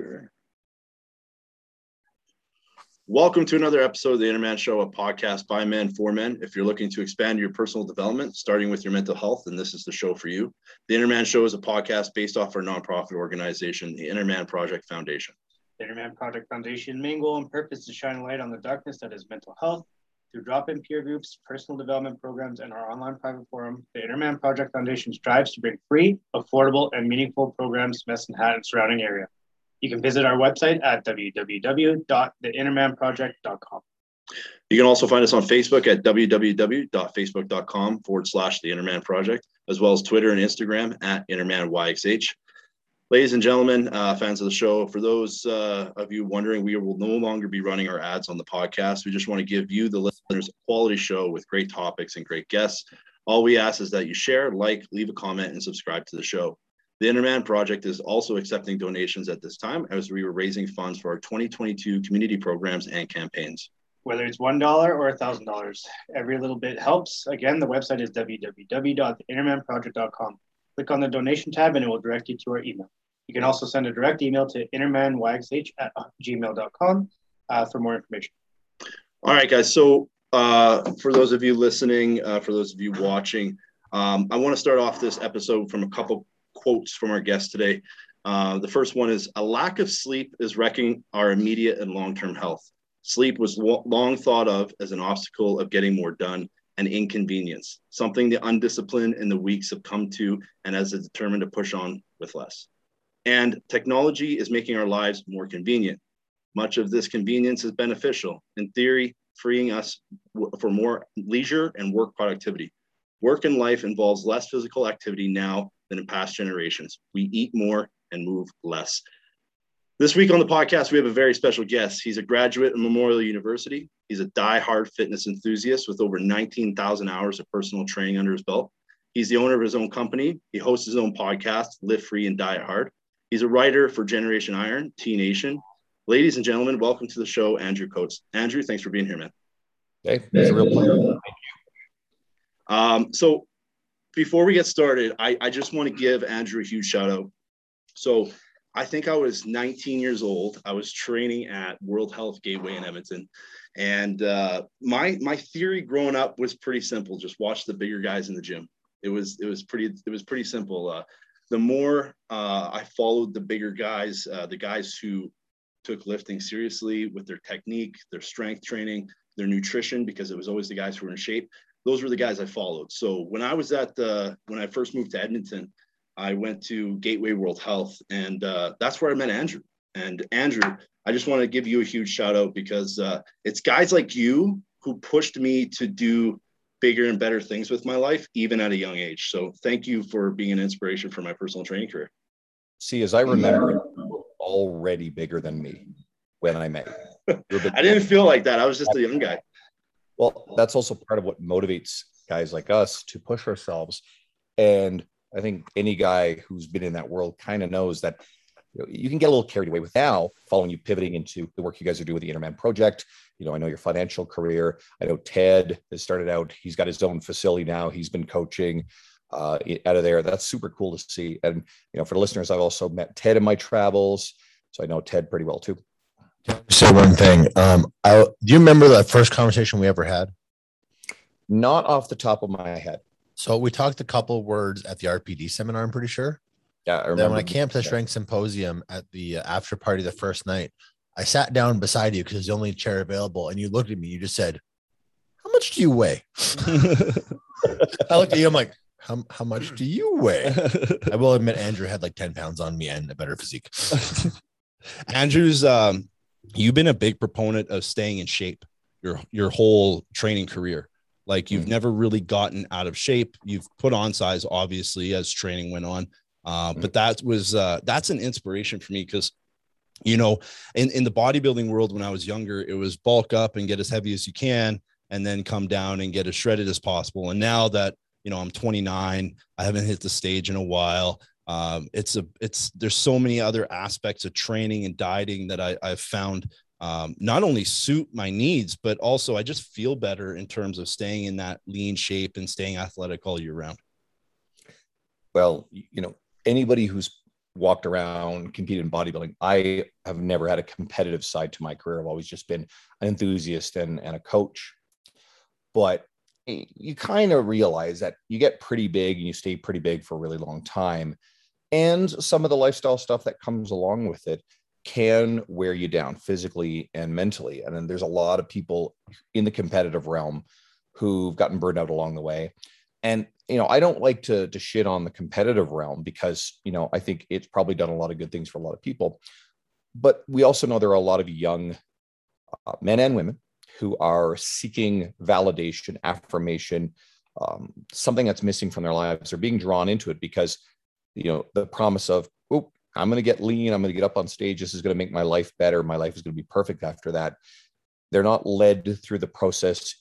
Welcome to another episode of the Interman Show, a podcast by men for men. If you're looking to expand your personal development, starting with your mental health, then this is the show for you. The Interman Show is a podcast based off our nonprofit organization, the Interman Project Foundation. The Interman Project Foundation main goal and purpose is to shine a light on the darkness that is mental health. Through drop-in peer groups, personal development programs, and our online private forum, the Interman Project Foundation strives to bring free, affordable, and meaningful programs to Medicine Hat and surrounding area. You can visit our website at www.theintermanproject.com. You can also find us on Facebook at www.facebook.com/The Interman Project, as well as Twitter and Instagram at IntermanYXH. Ladies and gentlemen, fans of the show, for those of you wondering, we will no longer be running our ads on the podcast. We just want to give you, the listeners, a quality show with great topics and great guests. All we ask is that you share, like, leave a comment, and subscribe to the show. The Interman Project is also accepting donations at this time as we were raising funds for our 2022 community programs and campaigns. Whether it's $1 or $1,000, every little bit helps. Again, the website is www.theintermanproject.com. Click on the donation tab and it will direct you to our email. You can also send a direct email to intermanyxh@gmail.com for more information. All right, guys. So for those of you listening, for those of you watching, I want to start off this episode from a couple quotes from our guest today. The first one is, a lack of sleep is wrecking our immediate and long-term health. Sleep was long thought of as an obstacle of getting more done, an inconvenience, something the undisciplined and the weak succumb to, and as it's determined to push on with less. And technology is making our lives more convenient. Much of this convenience is beneficial, in theory, freeing us for more leisure and work productivity. Work and life involves less physical activity now than in past generations. We eat more and move less. This week on the podcast, we have a very special guest. He's a graduate of Memorial University. He's a die-hard fitness enthusiast with over 19,000 hours of personal training under his belt. He's the owner of his own company. He hosts his own podcast, Live Free and Diet Hard. He's a writer for Generation Iron, T Nation. Ladies and gentlemen, welcome to the show, Andrew Coates. Andrew, thanks for being here, man. Hey, it's a real pleasure. Thank you. So before we get started, I just want to give Andrew a huge shout out. So I think I was 19 years old. I was training at World Health Gateway in Edmonton. And my theory growing up was pretty simple. Just watch the bigger guys in the gym. It was pretty simple. The more I followed the bigger guys, the guys who took lifting seriously with their technique, their strength training, their nutrition, because it was always the guys who were in shape. Those were the guys I followed. So when I was when I first moved to Edmonton, I went to Gateway World Health, and that's where I met Andrew. And Andrew, I just want to give you a huge shout out, because it's guys like you who pushed me to do bigger and better things with my life, even at a young age. So thank you for being an inspiration for my personal training career. See, as I remember, you were already bigger than me when I met you. I didn't feel like that. I was just a young guy. Well, that's also part of what motivates guys like us to push ourselves. And I think any guy who's been in that world kind of knows that you can get a little carried away with now, following you pivoting into the work you guys are doing with the Interman Project. I know your financial career. I know Ted has started out. He's got his own facility now. He's been coaching out of there. That's super cool to see. And, for the listeners, I've also met Ted in my travels. So I know Ted pretty well too. Say one thing. Do you remember that first conversation we ever had? Not off the top of my head. So we talked a couple of words at the RPD seminar, I'm pretty sure. Yeah, I remember. Then when I came to the strength symposium at the after party the first night, I sat down beside you because it's the only chair available, and you looked at me. You just said, "How much do you weigh?" I looked at you. I'm like, "How much do you weigh?" I will admit, Andrew had like 10 pounds on me and a better physique. Andrew's, you've been a big proponent of staying in shape your whole training career. Like, you've never really gotten out of shape. You've put on size, obviously, as training went on. But that's an inspiration for me, because, in the bodybuilding world, when I was younger, it was bulk up and get as heavy as you can, and then come down and get as shredded as possible. And now that, I'm 29, I haven't hit the stage in a while. There's so many other aspects of training and dieting that I've found not only suit my needs, but also I just feel better in terms of staying in that lean shape and staying athletic all year round. Well, anybody who's walked around, competed in bodybuilding. I have never had a competitive side to my career. I've always just been an enthusiast and a coach. But you kind of realize that you get pretty big and you stay pretty big for a really long time. And some of the lifestyle stuff that comes along with it can wear you down physically and mentally. And then there's a lot of people in the competitive realm who've gotten burned out along the way. And, I don't like to shit on the competitive realm because, I think it's probably done a lot of good things for a lot of people. But we also know there are a lot of young men and women who are seeking validation, affirmation, something that's missing from their lives. They're being drawn into it because, the promise of, oh, I'm going to get lean. I'm going to get up on stage. This is going to make my life better. My life is going to be perfect after that. They're not led through the process,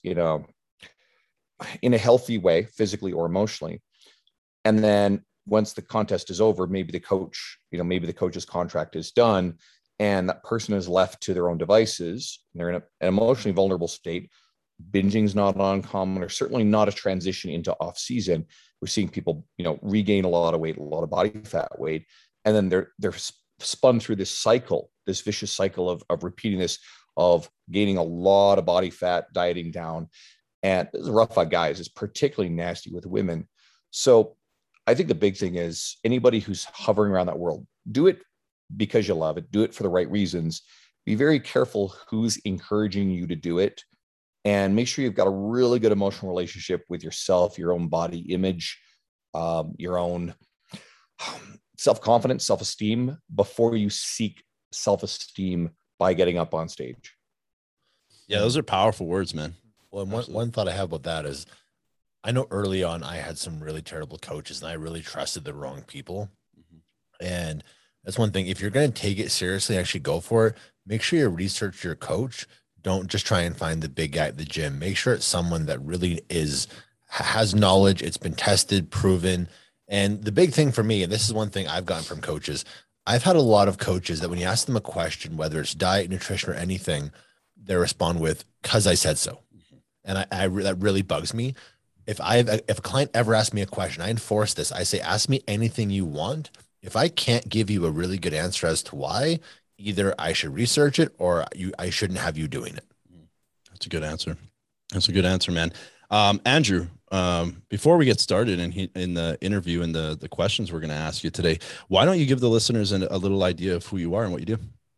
in a healthy way, physically or emotionally. And then once the contest is over, maybe the coach's contract is done and that person is left to their own devices. And they're in an emotionally vulnerable state. Binging is not uncommon, or certainly not a transition into off season. We're seeing people, regain a lot of weight, a lot of body fat weight. And then they're spun through this cycle, this vicious cycle of repeating this, of gaining a lot of body fat, dieting down. And this is rough on guys. It's particularly nasty with women. So I think the big thing is anybody who's hovering around that world, do it because you love it. Do it for the right reasons. Be very careful who's encouraging you to do it. And make sure you've got a really good emotional relationship with yourself, your own body image, your own self-confidence, self-esteem before you seek self-esteem by getting up on stage. Yeah, those are powerful words, man. Well, one thought I have about that is I know early on I had some really terrible coaches and I really trusted the wrong people. Mm-hmm. And that's one thing. If you're going to take it seriously, actually go for it. Make sure you research your coach. Don't just try and find the big guy at the gym. Make sure it's someone that really has knowledge. It's been tested, proven. And the big thing for me, and this is one thing I've gotten from coaches, I've had a lot of coaches that when you ask them a question, whether it's diet, nutrition, or anything, they respond with, "'Cause I said so." And that really bugs me. If a client ever asks me a question, I enforce this. I say, ask me anything you want. If I can't give you a really good answer as to why, either I should research it or I shouldn't have you doing it. That's a good answer. That's a good answer, man. Andrew, before we get started in the interview and the questions we're going to ask you today, why don't you give the listeners a little idea of who you are and what you do?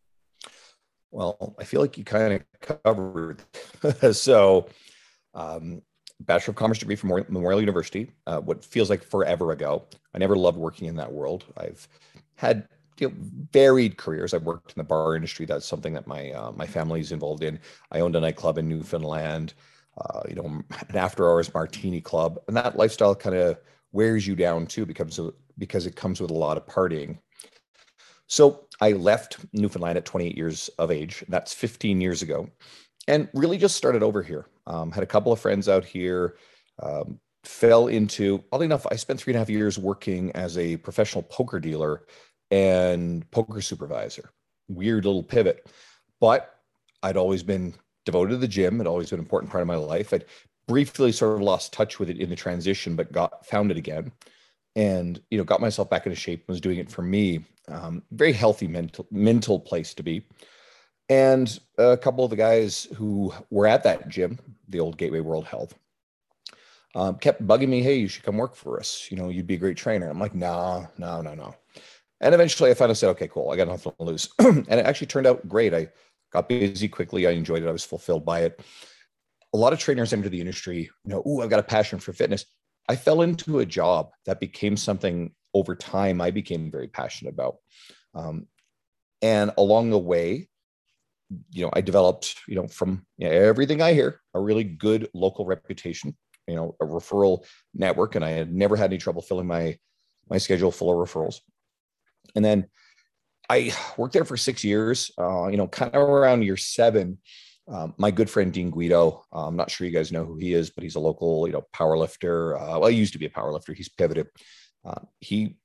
Well, I feel like you kind of covered. So, Bachelor of Commerce degree from Memorial University, what feels like forever ago. I never loved working in that world. I've had varied careers. I've worked in the bar industry. That's something that my family's involved in. I owned a nightclub in Newfoundland, an after-hours martini club, and that lifestyle kind of wears you down too, because it comes with a lot of partying. So I left Newfoundland at 28 years of age. That's 15 years ago. And really just started over here. Had a couple of friends out here, fell into, oddly enough, I spent 3.5 years working as a professional poker dealer and poker supervisor. Weird little pivot. But I'd always been devoted to the gym. It'd always been an important part of my life. I'd briefly sort of lost touch with it in the transition, but found it again. And, got myself back into shape, was doing it for me. Very healthy mental place to be. And a couple of the guys who were at that gym, the old Gateway World Health, kept bugging me, "Hey, you should come work for us. You'd be a great trainer." I'm like, no. And eventually I finally said, okay, cool. I got nothing to lose. And it actually turned out great. I got busy quickly. I enjoyed it. I was fulfilled by it. A lot of trainers enter the industry, I've got a passion for fitness. I fell into a job that became something over time I became very passionate about. And along the way, I developed, from everything I hear, a really good local reputation, a referral network. And I had never had any trouble filling my schedule full of referrals. And then I worked there for 6 years, kind of around year 7. My good friend, Dean Guido, I'm not sure you guys know who he is, but he's a local, power lifter. He used to be a power lifter. He's pivoted. He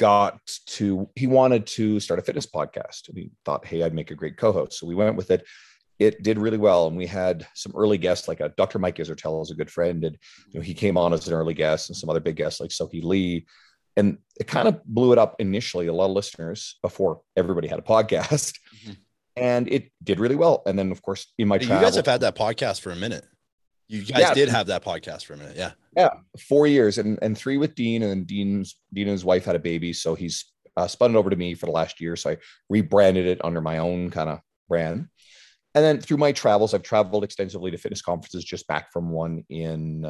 wanted to start a fitness podcast, and he thought, hey, I'd make a great co-host. So we went with it. It did really well. And we had some early guests, like Dr. Mike Isertel is a good friend. And, he came on as an early guest, and some other big guests like Sohee Lee, And it kind of blew it up initially, a lot of listeners before everybody had a podcast. Mm-hmm. And it did really well. And then, of course, in my you guys have had that podcast for a minute. You guys did have that podcast for a minute. Yeah. Yeah. 4 years and 3 with Dean. And then Dean and his wife had a baby. So he's spun it over to me for the last year. So I rebranded it under my own kind of brand. And then through my travels, I've traveled extensively to fitness conferences, just back from one in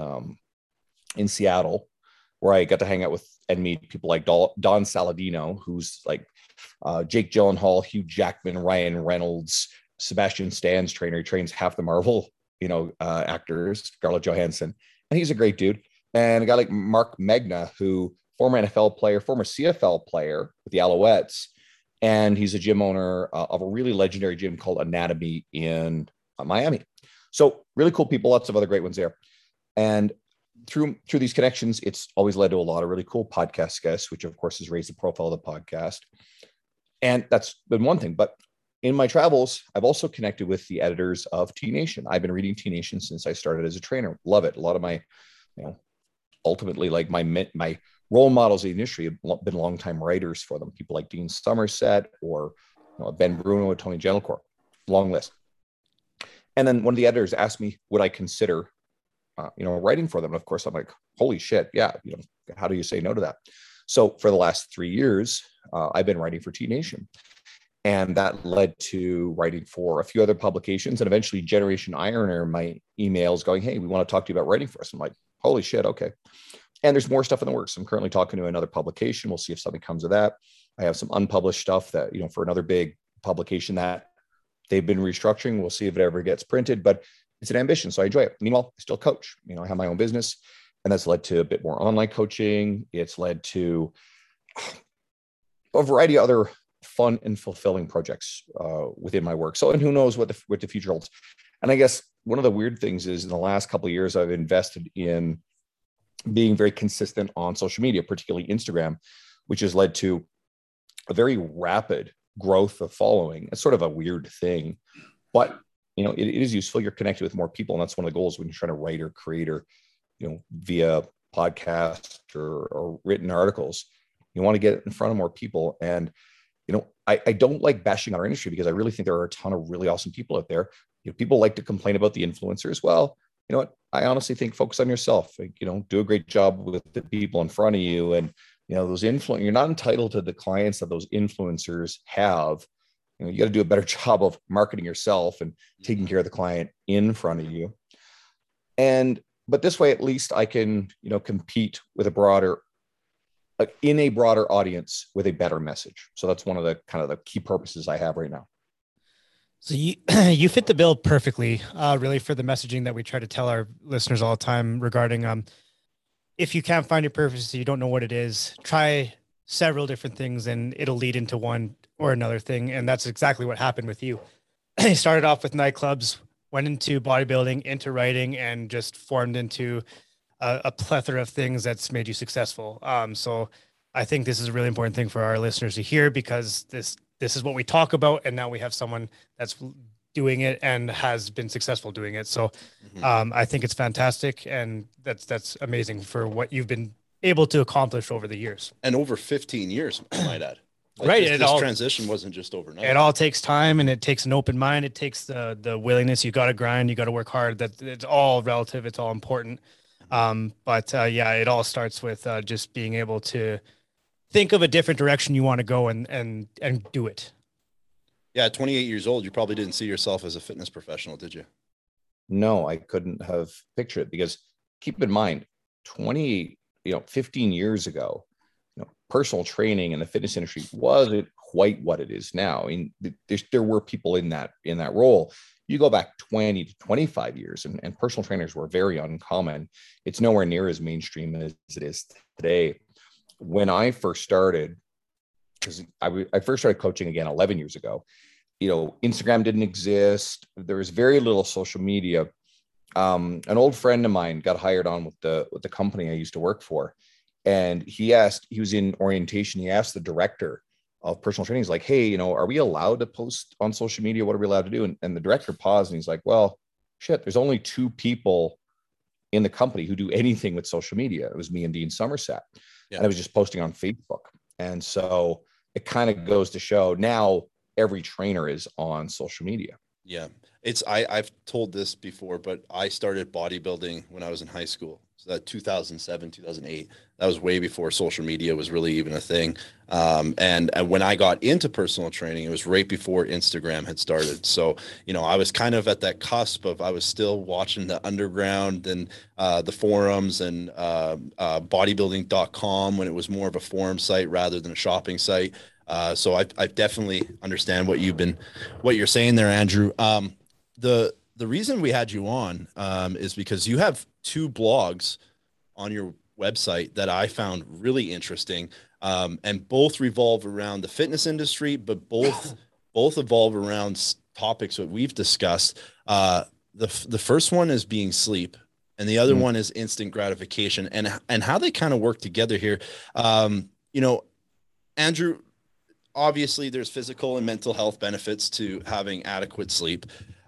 Seattle, where I got to hang out with and meet people like Don Saladino, who's like Jake Gyllenhaal, Hugh Jackman, Ryan Reynolds, Sebastian Stan's trainer. He trains half the Marvel, actors, Scarlett Johansson, and he's a great dude. And a guy like Mark Megna, who former NFL player, former CFL player with the Alouettes, and he's a gym owner of a really legendary gym called Anatomy in Miami. So really cool people, lots of other great ones there. And through these connections, it's always led to a lot of really cool podcast guests, which of course has raised the profile of the podcast. And that's been one thing. But in my travels, I've also connected with the editors of T Nation. I've been reading T Nation since I started as a trainer. Love it. A lot of my, ultimately like my role models in the industry have been longtime writers for them. People like Dean Somerset or Ben Bruno or Tony Gentilcore. Long list. And then one of the editors asked me, would I consider, writing for them? And of course, I'm like, holy shit. Yeah. How do you say no to that? So for the last 3 years, I've been writing for T Nation. And that led to writing for a few other publications, and eventually Generation Ironer, my emails going, hey, we want to talk to you about writing for us. I'm like, holy shit. Okay. And there's more stuff in the works. I'm currently talking to another publication. We'll see if something comes of that. I have some unpublished stuff that, for another big publication that they've been restructuring. We'll see if it ever gets printed, but it's an ambition. So I enjoy it. Meanwhile, I still coach, I have my own business, and that's led to a bit more online coaching. It's led to a variety of other fun and fulfilling projects within my work. So, and who knows what the future holds. And I guess one of the weird things is in the last couple of years, I've invested in being very consistent on social media, particularly Instagram, which has led to a very rapid growth of following. It's sort of a weird thing, but it is useful. You're connected with more people. And that's one of the goals when you're trying to write or create or, via podcast or written articles, you want to get in front of more people. And, I don't like bashing our industry because I really think there are a ton of really awesome people out there. People like to complain about the influencers. Well, you know what? I honestly think focus on yourself. Do a great job with the people in front of you. And, those you're not entitled to the clients that those influencers have. You got to do a better job of marketing yourself and taking care of the client in front of you. But this way, at least I can, compete with in a broader audience with a better message. So that's one of the kind of the key purposes I have right now. So you fit the bill perfectly, really, for the messaging that we try to tell our listeners all the time regarding if you can't find your purpose, you don't know what it is, try several different things and it'll lead into one or another thing. And that's exactly what happened with you. You started off with nightclubs, went into bodybuilding, into writing, and just formed into a plethora of things that's made you successful. So I think this is a really important thing for our listeners to hear, because this is what we talk about. And now we have someone that's doing it and has been successful doing it. So I think it's fantastic. And that's amazing for what you've been able to accomplish over the years. And over 15 years, I might add. Right. This transition wasn't just overnight. It all takes time, and it takes an open mind. It takes the willingness. You got to grind. You got to work hard. That it's all relative. It's all important. But it all starts with just being able to think of a different direction you want to go and do it. Yeah. At 28 years old, you probably didn't see yourself as a fitness professional, did you? No, I couldn't have pictured it, because keep in mind, 15 years ago, personal training in the fitness industry wasn't quite what it is now. I mean, there were people in that role. You go back 20 to 25 years and personal trainers were very uncommon. It's nowhere near as mainstream as it is today. When I first started, because I first started coaching again 11 years ago, Instagram didn't exist. There was very little social media. An old friend of mine got hired on with the company I used to work for. And he was in orientation. He asked the director of personal training, he's like, hey, are we allowed to post on social media? What are we allowed to do? And the director paused and he's like, well, shit, there's only 2 people in the company who do anything with social media. It was me and Dean Somerset. and I was just posting on Facebook. And so it kind of goes to show now every trainer is on social media. Yeah. I've told this before, but I started bodybuilding when I was in high school. So that 2007, 2008, that was way before social media was really even a thing. And when I got into personal training, it was right before Instagram had started. So, I was kind of at that cusp of, I was still watching the underground and the forums and bodybuilding.com when it was more of a forum site rather than a shopping site. So I definitely understand what you're saying there, Andrew. The reason we had you on is because you have 2 blogs on your website that I found really interesting, and both revolve around the fitness industry, but both evolve around topics that we've discussed. The first one is being sleep, and the other one is instant gratification, and how they kind of work together here. Andrew, obviously there's physical and mental health benefits to having adequate sleep.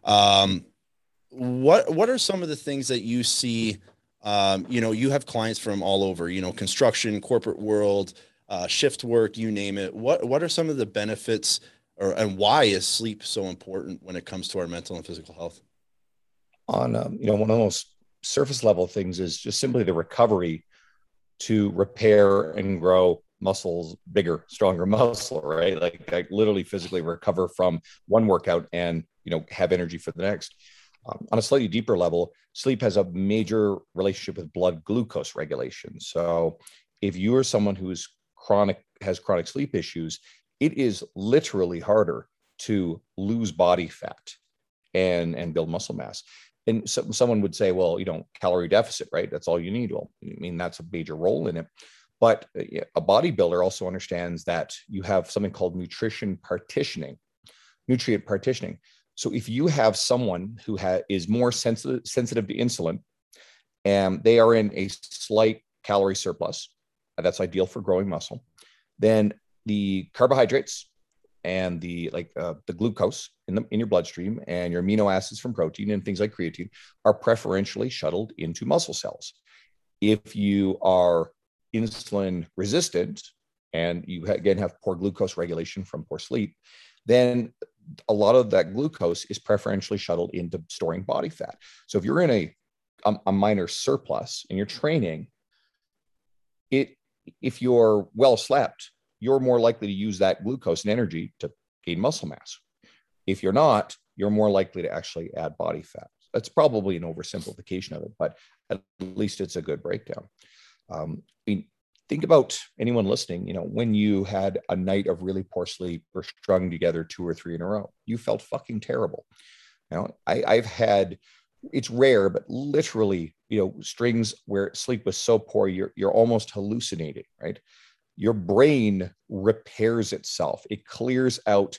What are some of the things that you see? You have clients from all over, construction, corporate world, shift work, you name it. What are some of the benefits and why is sleep so important when it comes to our mental and physical health? On, one of those surface level things is just simply the recovery to repair and grow muscles, bigger, stronger muscle, right? Like I literally physically recover from one workout and, have energy for the next. On a slightly deeper level, sleep has a major relationship with blood glucose regulation. So if you are someone who has chronic sleep issues, it is literally harder to lose body fat and build muscle mass. And so someone would say, well, calorie deficit, right? That's all you need. Well, that's a major role in it. But a bodybuilder also understands that you have something called nutrient partitioning. So if you have someone who is more sensitive to insulin, and they are in a slight calorie surplus, that's ideal for growing muscle, then the carbohydrates and the glucose in your bloodstream and your amino acids from protein and things like creatine are preferentially shuttled into muscle cells. If you are insulin resistant and you again have poor glucose regulation from poor sleep, then a lot of that glucose is preferentially shuttled into storing body fat. So if you're in a minor surplus and you're training, if you're well slept, you're more likely to use that glucose and energy to gain muscle mass. If you're not, you're more likely to actually add body fat. That's probably an oversimplification of it, but at least it's a good breakdown. Think about anyone listening, when you had a night of really poor sleep or strung together 2 or 3 in a row, you felt fucking terrible. I've had, it's rare, but literally, strings where sleep was so poor, you're almost hallucinating, right? Your brain repairs itself. It clears out,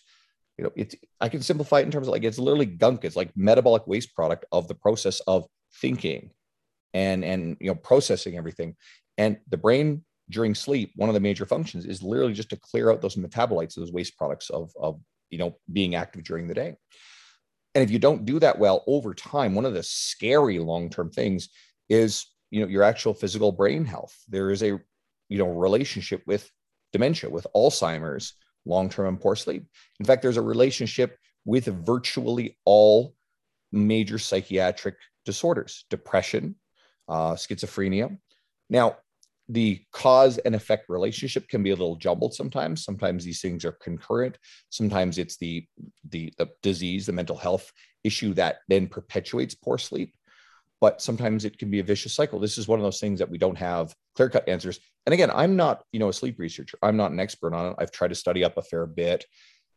I can simplify it in terms of it's literally gunk. It's like metabolic waste product of the process of thinking and processing everything. And the brain during sleep, one of the major functions is literally just to clear out those metabolites, those waste products of being active during the day. And if you don't do that well over time, one of the scary long-term things is, your actual physical brain health. There is a, relationship with dementia, with Alzheimer's, long-term and poor sleep. In fact, there's a relationship with virtually all major psychiatric disorders, depression, schizophrenia. Now, the cause and effect relationship can be a little jumbled sometimes. Sometimes these things are concurrent. Sometimes it's the disease, the mental health issue that then perpetuates poor sleep. But sometimes it can be a vicious cycle. This is one of those things that we don't have clear-cut answers. And again, I'm not, a sleep researcher. I'm not an expert on it. I've tried to study up a fair bit.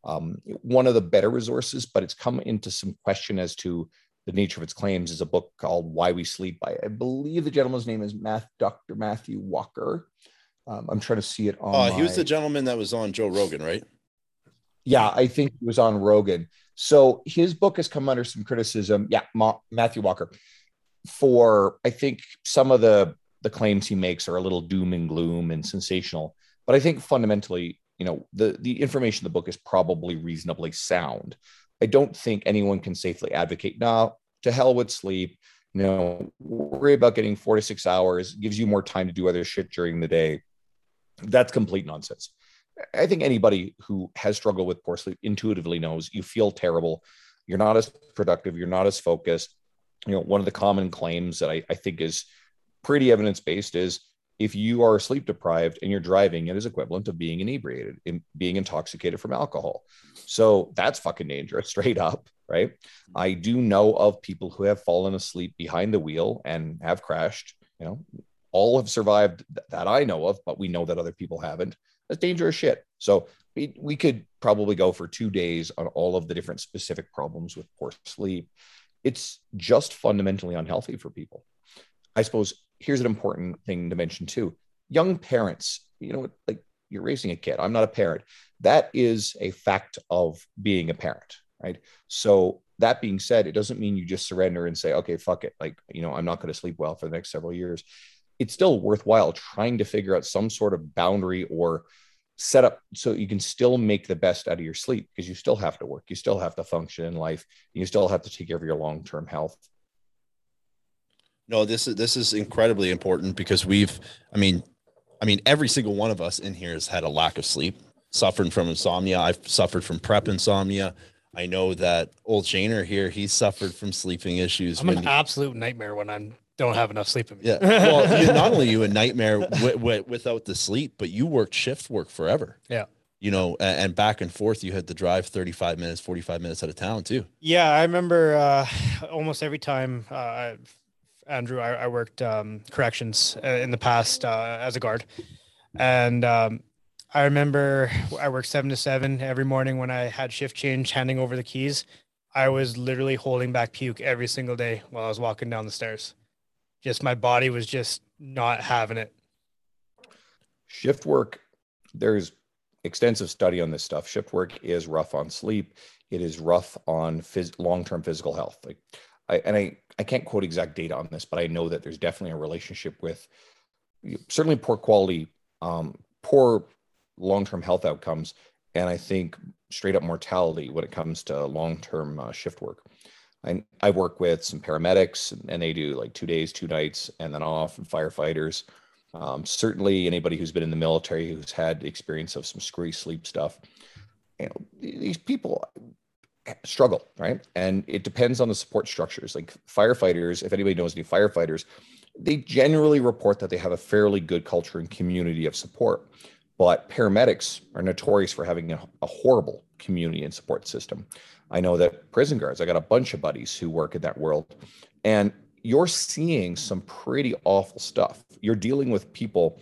One of the better resources, but it's come into some question as to the nature of its claims, is a book called Why We Sleep by, I believe the gentleman's name is Dr. Matthew Walker. I'm trying to see it on. He was the gentleman that was on Joe Rogan, right? Yeah, I think he was on Rogan. So his book has come under some criticism. Yeah, Matthew Walker. For, I think some of the claims he makes are a little doom and gloom and sensational, but I think fundamentally, the information in the book is probably reasonably sound. I don't think anyone can safely advocate, no, to hell with sleep, worry about getting 4 to 6 hours, gives you more time to do other shit during the day. That's complete nonsense. I think anybody who has struggled with poor sleep intuitively knows you feel terrible. You're not as productive. You're not as focused. One of the common claims that I think is pretty evidence-based is if you are sleep deprived and you're driving, it is equivalent of being inebriated, being intoxicated from alcohol. So that's fucking dangerous, straight up, right? I do know of people who have fallen asleep behind the wheel and have crashed. All have survived that I know of, but we know that other people haven't. That's dangerous shit. So we could probably go for 2 days on all of the different specific problems with poor sleep. It's just fundamentally unhealthy for people. I suppose here's an important thing to mention too. Young parents, like you're raising a kid. I'm not a parent. That is a fact of being a parent, right? So that being said, it doesn't mean you just surrender and say, okay, fuck it. Like, I'm not going to sleep well for the next several years. It's still worthwhile trying to figure out some sort of boundary or set up so you can still make the best out of your sleep, because you still have to work. You still have to function in life. You still have to take care of your long-term health. No, this is incredibly important because every single one of us in here has had a lack of sleep, suffering from insomnia. I've suffered from prep insomnia. I know that old Shaner here, he's suffered from sleeping issues. I'm an absolute nightmare when I don't have enough sleep in me. Yeah. Well, not only you a nightmare without the sleep, but you worked shift work forever. Yeah. And back and forth, you had to drive 35 minutes, 45 minutes out of town too. Yeah. I remember almost every time, Andrew, I worked corrections in the past as a guard. And I remember I worked 7 to 7 every morning when I had shift change, handing over the keys. I was literally holding back puke every single day while I was walking down the stairs. Just my body was just not having it. Shift work, there's extensive study on this stuff. Shift work is rough on sleep. It is rough on long-term physical health. I can't quote exact data on this, but I know that there's definitely a relationship with certainly poor quality, poor long-term health outcomes, and I think straight up mortality when it comes to long-term shift work. I work with some paramedics, and they do like 2 days, 2 nights, and then off, and firefighters. Certainly anybody who's been in the military who's had experience of some screwy sleep stuff. These people struggle, right? And it depends on the support structures. Like firefighters, if anybody knows any firefighters, they generally report that they have a fairly good culture and community of support. But paramedics are notorious for having a horrible community and support system. I know that prison guards, I got a bunch of buddies who work in that world, and you're seeing some pretty awful stuff. You're dealing with people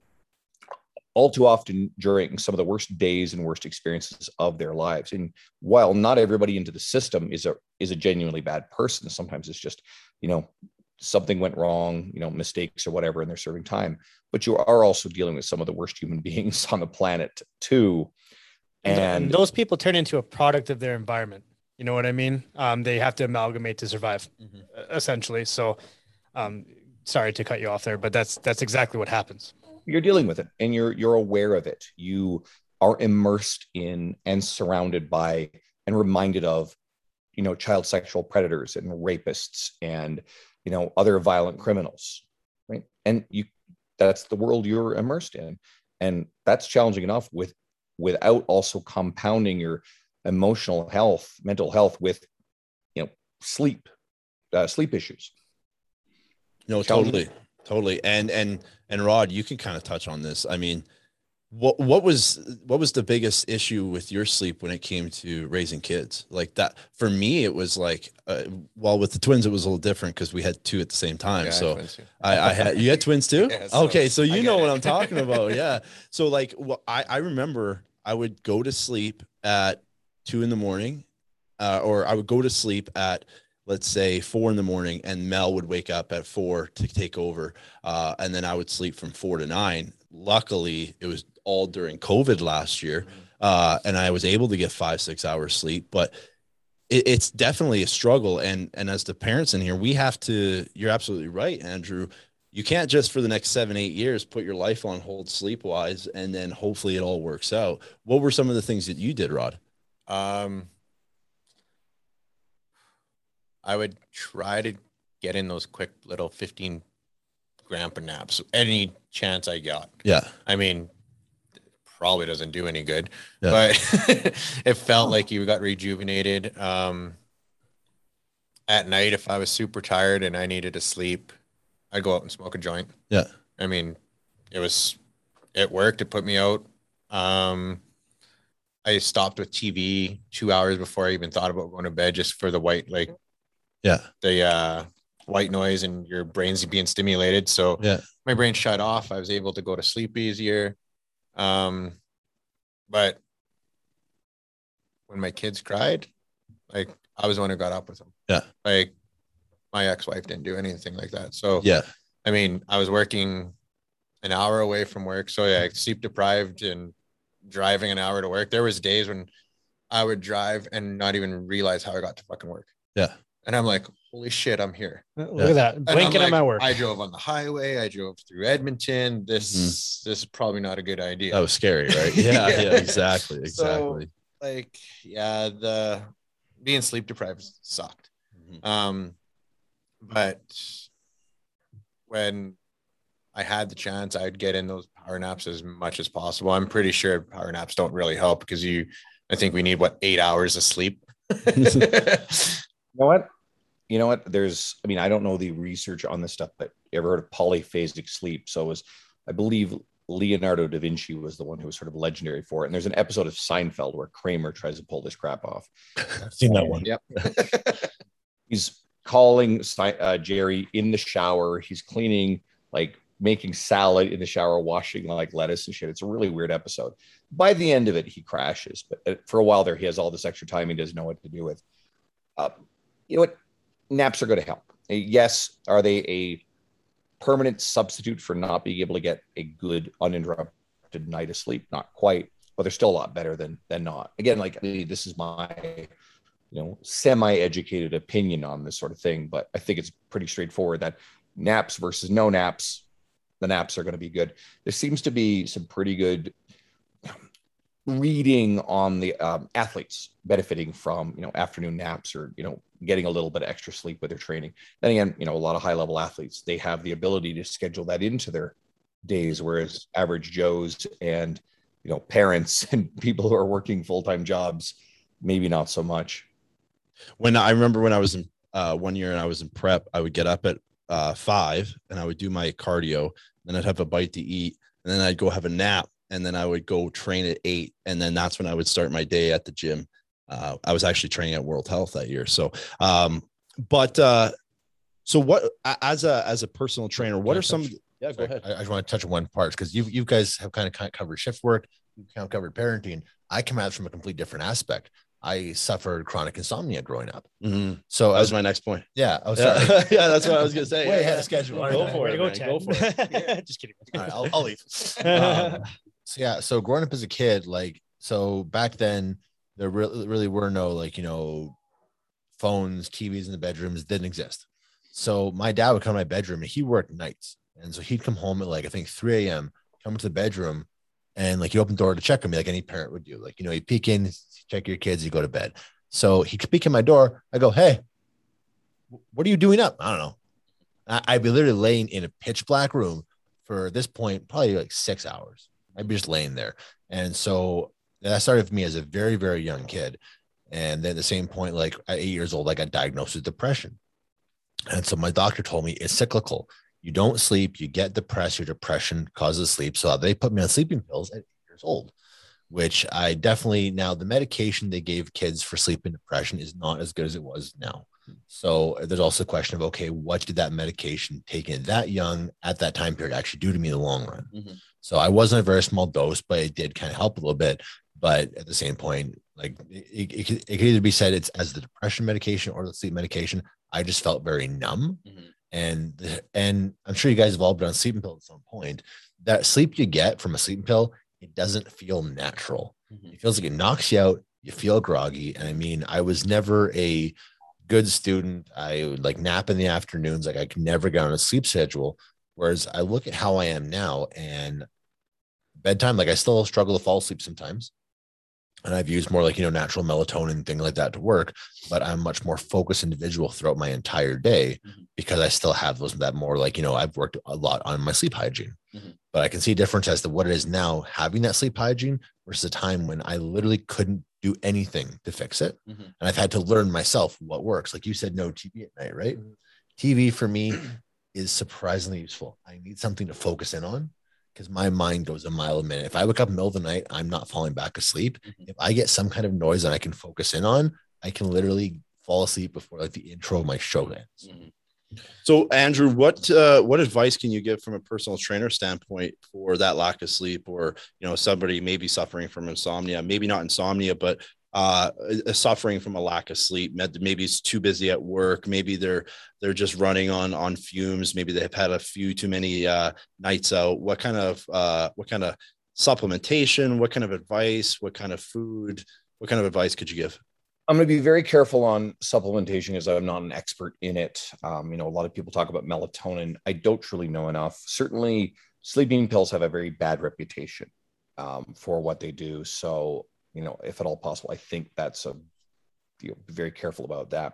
all too often during some of the worst days and worst experiences of their lives. And while not everybody into the system is a genuinely bad person, sometimes it's just, something went wrong, mistakes or whatever, and they're serving time. But you are also dealing with some of the worst human beings on the planet too. And those people turn into a product of their environment. You know what I mean? They have to amalgamate to survive, essentially. So, sorry to cut you off there, but that's exactly what happens. You're dealing with it, and you're aware of it. You are immersed in and surrounded by and reminded of, child sexual predators and rapists and, other violent criminals, right? And that's the world you're immersed in. And that's challenging enough without also compounding your emotional health, mental health with, sleep issues. No, totally. And Rod, you can kind of touch on this. I mean, what was the biggest issue with your sleep when it came to raising kids? Like that, for me, it was like, with the twins, it was a little different because we had 2 at the same time. Yeah, so I had, you had twins too? Yeah, okay. So you know what I'm talking about. Yeah. So like, I remember I would go to sleep at 2 a.m, or I would go to sleep at, let's say 4 a.m, and Mel would wake up at 4 to take over. And then I would sleep from 4 to 9. Luckily, it was all during COVID last year. And I was able to get 5-6 hours sleep, but it's definitely a struggle. And as the parents in here, we have to, you're absolutely right, Andrew. You can't just for the next 7-8 years, put your life on hold sleep wise, and then hopefully it all works out. What were some of the things that you did, Rod? I would try to get in those quick little 15 grandpa naps any chance I got. Yeah. I mean, probably doesn't do any good, Yeah. but it felt like you got rejuvenated. At night, if I was super tired and I needed to sleep, I'd go out and smoke a joint. Yeah. I mean, it worked. It put me out. I stopped with TV 2 hours before I even thought about going to bed, just for the white, like, Yeah. the white noise and your brain's being stimulated. So Yeah. my brain shut off. I was able to go to sleep easier. But when my kids cried, like, I was the one who got up with them. Yeah. Like, my ex-wife didn't do anything like that. So Yeah. I mean, I was working an hour away from work. So yeah, sleep deprived and driving an hour to work. There was days when I would drive and not even realize how I got to fucking work. Yeah. And I'm like, holy shit, I'm here. Look at that. And Blinking, I'm at work. I drove on the highway. I drove through Edmonton. This is probably not a good idea. That was scary, right? Yeah. Yeah. Yeah. Exactly. Exactly. So, like, yeah, the being sleep deprived sucked. But when I had the chance, I'd get in those power naps as much as possible. I'm pretty sure power naps don't really help because I think we need 8 hours of sleep. You know what? I don't know the research on this stuff, but you ever heard of polyphasic sleep? So I believe Leonardo da Vinci was the one who was sort of legendary for it. And there's an episode of Seinfeld where Kramer tries to pull this crap off. I've seen that one. Yep. He's calling Jerry in the shower. He's cleaning, like making salad in the shower, washing like lettuce and shit. It's a really weird episode. By the end of it, he crashes. But for a while there, he has all this extra time he doesn't know what to do with. You know what? Naps are going to help. Yes. Are they a permanent substitute for not being able to get a good uninterrupted night of sleep? Not quite, but they're still a lot better than not. Again, like, this is my semi-educated opinion on this sort of thing, but I think it's pretty straightforward that naps versus no naps, the naps are going to be good. There seems to be some pretty good reading on the athletes benefiting from afternoon naps, or getting a little bit of extra sleep with their training. Then again, a lot of high level athletes, they have the ability to schedule that into their days, whereas average Joes and parents and people who are working full-time jobs, maybe not so much. When I remember when I was in 1 year and I was in prep, I would get up at 5 and I would do my cardio, then I'd have a bite to eat, and then I'd go have a nap, and then I would go train at 8, and then that's when I would start my day at the gym. I was actually training at World Health that year. So, so what, as a personal trainer, what are some? Yeah, go ahead. I just want to touch on one part, because you guys have kind of covered shift work, you've kind of covered parenting. I come at it from a complete different aspect. I suffered chronic insomnia growing up. Mm-hmm. So that was my next point. Yeah. Oh, sorry. Yeah, that's what I was going to say. Way ahead of schedule. Go for it. Go for it. Just kidding. All right, I'll leave. So growing up as a kid, so back then there really were no, phones, TVs in the bedrooms didn't exist. So my dad would come to my bedroom, and he worked nights. And so he'd come home at I think 3 a.m., come into the bedroom, and you open the door to check on me like any parent would do. You peek in, check your kids, you go to bed. So he'd peek in my door. I go, "Hey, what are you doing up?" I don't know. I'd be literally laying in a pitch black room for, at this point, probably 6 hours. I'd be just laying there. And so that started for me as a very, very young kid. And then at the same point, at 8 years old, I got diagnosed with depression. And so my doctor told me it's cyclical. You don't sleep, you get depressed, your depression causes sleep. So they put me on sleeping pills at 8 years old, which I definitely, now the medication they gave kids for sleep and depression is not as good as it was now. So there's also a question of, okay, what did that medication taken that young at that time period actually do to me in the long run? Mm-hmm. So I wasn't a very small dose, but it did kind of help a little bit. But at the same point, it could either be said it's as the depression medication or the sleep medication. I just felt very numb. Mm-hmm. And I'm sure you guys have all been on sleeping pill at some point. That sleep you get from a sleeping pill, it doesn't feel natural. Mm-hmm. It feels like it knocks you out. You feel groggy. And I mean, I was never a good student. I would nap in the afternoons. I could never get on a sleep schedule. Whereas I look at how I am now, and bedtime, I still struggle to fall asleep sometimes. And I've used more natural melatonin, things like that to work, but I'm a much more focused individual throughout my entire day, mm-hmm. because I still have that more I've worked a lot on my sleep hygiene. Mm-hmm. but I can see a difference as to what it is now having that sleep hygiene versus a time when I literally couldn't do anything to fix it. Mhm. And I've had to learn myself what works. Like you said, no TV at night, right? TV for me is surprisingly useful. I need something to focus in on because my mind goes a mile a minute. If I wake up in the middle of the night, I'm not falling back asleep. If I get some kind of noise that I can focus in on, I can literally fall asleep before like the intro of my show ends. So, Andrew, what advice can you give from a personal trainer standpoint for that lack of sleep, or somebody maybe suffering from insomnia, maybe not insomnia, but suffering from a lack of sleep? Maybe it's too busy at work. Maybe they're just running on fumes. Maybe they've had a few too many nights out. What kind of supplementation? What kind of advice? What kind of food? What kind of advice could you give? I'm going to be very careful on supplementation as I'm not an expert in it. A lot of people talk about melatonin. I don't truly know enough. Certainly, sleeping pills have a very bad reputation for what they do. So, if at all possible, I think that's be very careful about that.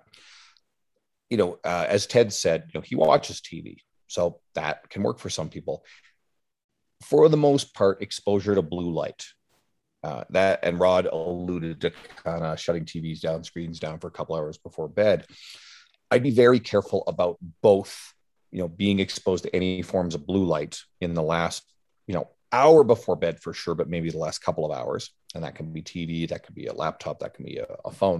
As Ted said, he watches TV, so that can work for some people. For the most part, exposure to blue light. That, and Rod alluded to kind of shutting TVs down, screens down for a couple hours before bed. I'd be very careful about both, being exposed to any forms of blue light in the last, hour before bed for sure, but maybe the last couple of hours. And that can be TV, that could be a laptop, that can be a phone.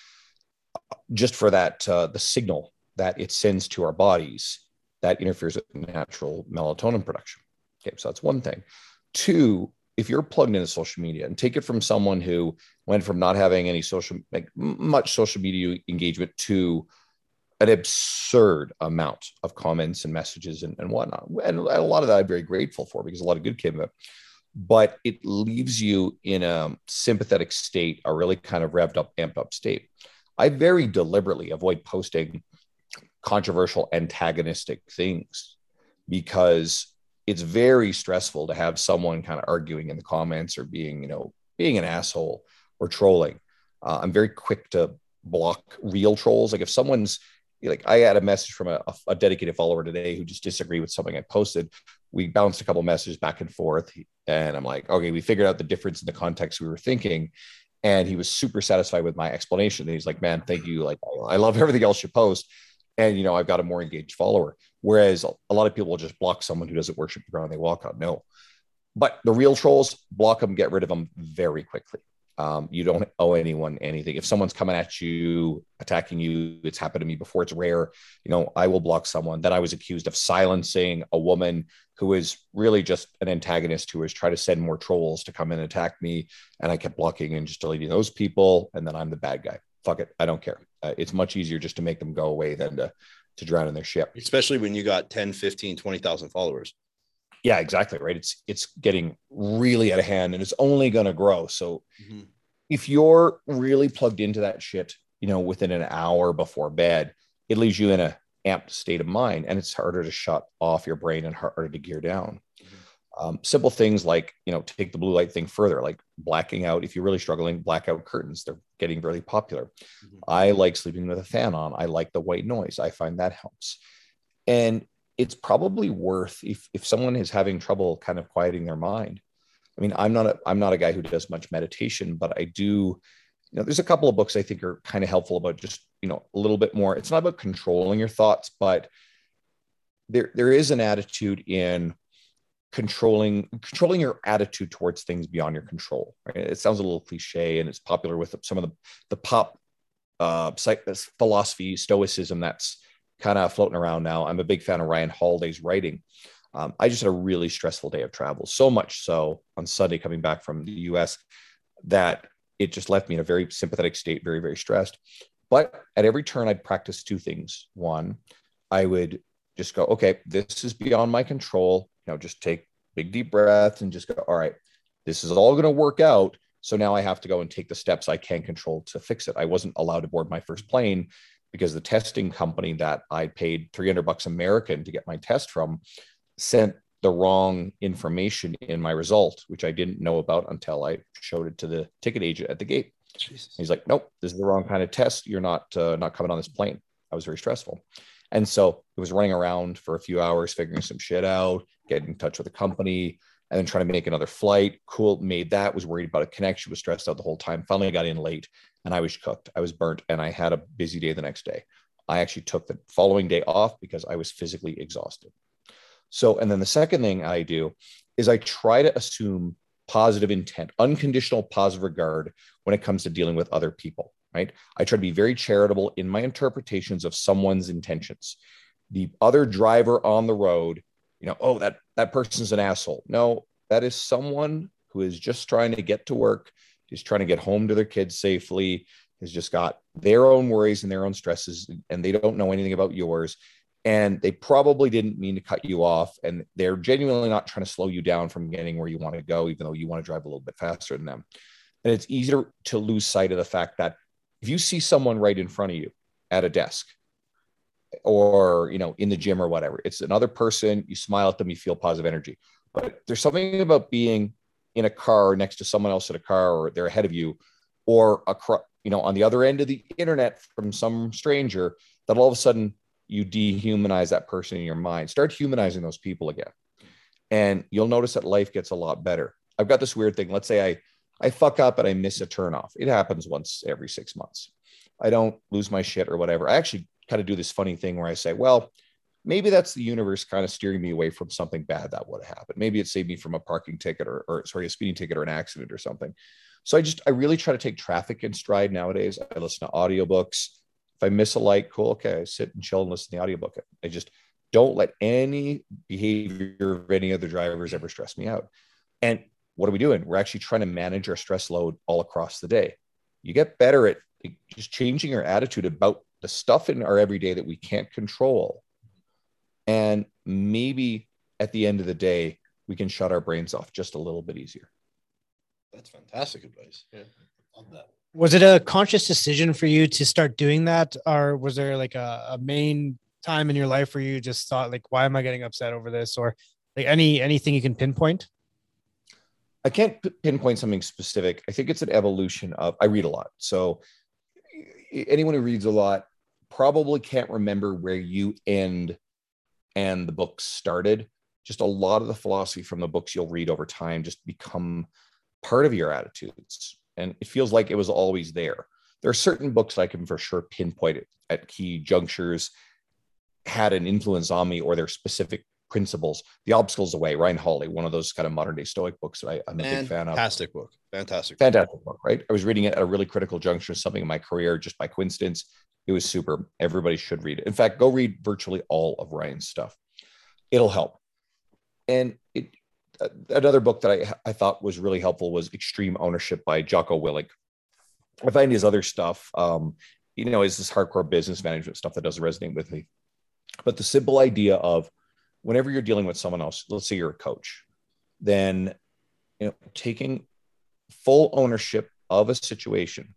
Just for that, the signal that it sends to our bodies that interferes with natural melatonin production. Okay, so that's one thing. Two, if you're plugged into social media, and take it from someone who went from not having any much social media engagement to an absurd amount of comments and messages and whatnot. And a lot of that I'm very grateful for because a lot of good came of it. But it leaves you in a sympathetic state, a really kind of revved up, amped up state. I very deliberately avoid posting controversial, antagonistic things because it's very stressful to have someone kind of arguing in the comments or being an asshole or trolling. I'm very quick to block real trolls. Like if someone's I had a message from a dedicated follower today who just disagreed with something I posted. We bounced a couple of messages back and forth, and I'm like, okay, we figured out the difference in the context we were thinking. And he was super satisfied with my explanation. And he's like, man, thank you. Like, I love everything else you post. And, I've got a more engaged follower. Whereas a lot of people will just block someone who doesn't worship the ground they walk on. No, but the real trolls, block them, get rid of them very quickly. You don't owe anyone anything. If someone's coming at you, attacking you, it's happened to me before. It's rare. I will block someone. Then I was accused of silencing a woman who is really just an antagonist who was trying to send more trolls to come and attack me. And I kept blocking and just deleting those people. And then I'm the bad guy. Fuck it. I don't care. It's much easier just to make them go away than to drown in their ship. Especially when you got 10, 15, 20,000 followers. Yeah, exactly. Right. It's getting really out of hand and it's only going to grow. So if you're really plugged into that shit, within an hour before bed, it leaves you in a amped state of mind and it's harder to shut off your brain and harder to gear down. Simple things like, take the blue light thing further, like blacking out. If you're really struggling, blackout curtains, they're getting really popular. I like sleeping with a fan on. I like the white noise. I find that helps. And it's probably worth if someone is having trouble kind of quieting their mind. I mean, I'm not a guy who does much meditation, but I do, there's a couple of books I think are kind of helpful about just, a little bit more. It's not about controlling your thoughts, but there is an attitude in controlling your attitude towards things beyond your control. Right? It sounds a little cliche and it's popular with some of the pop philosophy, stoicism that's kind of floating around now. I'm a big fan of Ryan Holiday's writing. I just had a really stressful day of travel, so much so on Sunday coming back from the US that it just left me in a very sympathetic state, very, very stressed. But at every turn, I'd practice two things. One, I would just go, okay, this is beyond my control. Just take big, deep breaths and just go, all right, this is all going to work out. So now I have to go and take the steps I can control to fix it. I wasn't allowed to board my first plane because the testing company that I paid $300 American to get my test from sent the wrong information in my result, which I didn't know about until I showed it to the ticket agent at the gate. Jesus. He's like, nope, this is the wrong kind of test. You're not coming on this plane. I was very stressful. And so it was running around for a few hours, figuring some shit out. get in touch with a company, and then trying to make another flight. Cool, made that, was worried about a connection, was stressed out the whole time. Finally got in late and I was cooked. I was burnt and I had a busy day the next day. I actually took the following day off because I was physically exhausted. So, and then the second thing I do is I try to assume positive intent, unconditional positive regard when it comes to dealing with other people, right? I try to be very charitable in my interpretations of someone's intentions. The other driver on the road, oh, that person's an asshole. No, that is someone who is just trying to get to work, is trying to get home to their kids safely, has just got their own worries and their own stresses, and they don't know anything about yours. And they probably didn't mean to cut you off. And they're genuinely not trying to slow you down from getting where you want to go, even though you want to drive a little bit faster than them. And it's easier to lose sight of the fact that if you see someone right in front of you at a desk or, in the gym or whatever, it's another person, you smile at them, you feel positive energy. But there's something about being in a car next to someone else in a car, or they're ahead of you, or on the other end of the internet from some stranger, that all of a sudden you dehumanize that person in your mind. Start humanizing those people again. And you'll notice that life gets a lot better. I've got this weird thing. Let's say I fuck up and I miss a turnoff. It happens once every 6 months. I don't lose my shit or whatever. I actually kind of do this funny thing where I say, well, maybe that's the universe kind of steering me away from something bad that would have happened. Maybe it saved me from a parking ticket or a speeding ticket or an accident or something. So I really try to take traffic in stride nowadays. I listen to audiobooks. If I miss a light, cool. Okay. I sit and chill and listen to the audiobook. I just don't let any behavior of any other drivers ever stress me out. And what are we doing? We're actually trying to manage our stress load all across the day. You get better at just changing our attitude about the stuff in our everyday that we can't control. And maybe at the end of the day, we can shut our brains off just a little bit easier. That's fantastic advice. Yeah. Love that. Was it a conscious decision for you to start doing that? Or was there like a main time in your life where you just thought like, why am I getting upset over this? Or like anything you can pinpoint? I can't pinpoint something specific. I think it's an evolution of, I read a lot. So anyone who reads a lot probably can't remember where you end and the book started. Just a lot of the philosophy from the books you'll read over time just become part of your attitudes. And it feels like it was always there. There are certain books I can for sure pinpoint it at key junctures, had an influence on me, or their specific principles. The Obstacles Away, Ryan Holiday, one of those kind of modern day Stoic books that I'm a big fan of. Fantastic book. Fantastic book, right? I was reading it at a really critical juncture of something in my career, just by coincidence. It was super. Everybody should read it. In fact, go read virtually all of Ryan's stuff. It'll help. And another book that I thought was really helpful was Extreme Ownership by Jocko Willink. I find his other stuff, is this hardcore business management stuff that doesn't resonate with me. But the simple idea of whenever you're dealing with someone else, let's say you're a coach, then taking full ownership of a situation.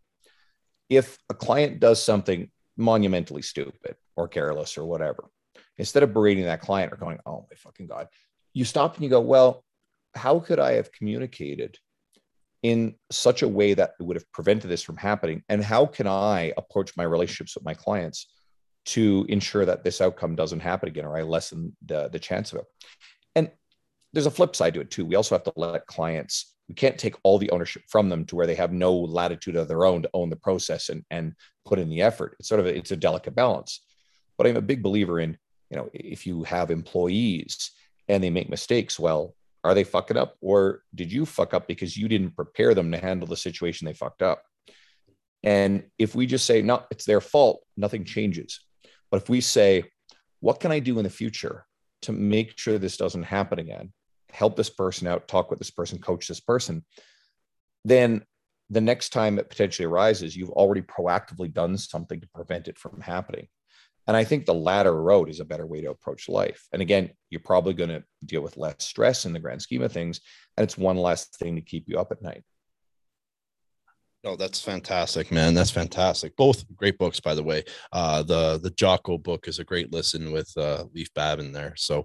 If a client does something monumentally stupid or careless or whatever, instead of berating that client or going, oh my fucking God, you stop and you go, well, how could I have communicated in such a way that it would have prevented this from happening? And how can I approach my relationships with my clients to ensure that this outcome doesn't happen again, or I lessen the chance of it? And there's a flip side to it too. We also have to let clients, we can't take all the ownership from them to where they have no latitude of their own to own the process and put in the effort. It's a delicate balance. But I'm a big believer in, if you have employees and they make mistakes, well, are they fucking up, or did you fuck up because you didn't prepare them to handle the situation they fucked up? And if we just say, no, it's their fault, nothing changes. But if we say, what can I do in the future to make sure this doesn't happen again? Help this person out, talk with this person, coach this person. Then the next time it potentially arises, you've already proactively done something to prevent it from happening. And I think the latter road is a better way to approach life. And again, you're probably going to deal with less stress in the grand scheme of things. And it's one less thing to keep you up at night. Oh, that's fantastic, man. That's fantastic. Both great books, by the way. The Jocko book is a great listen with Leif Babin there. So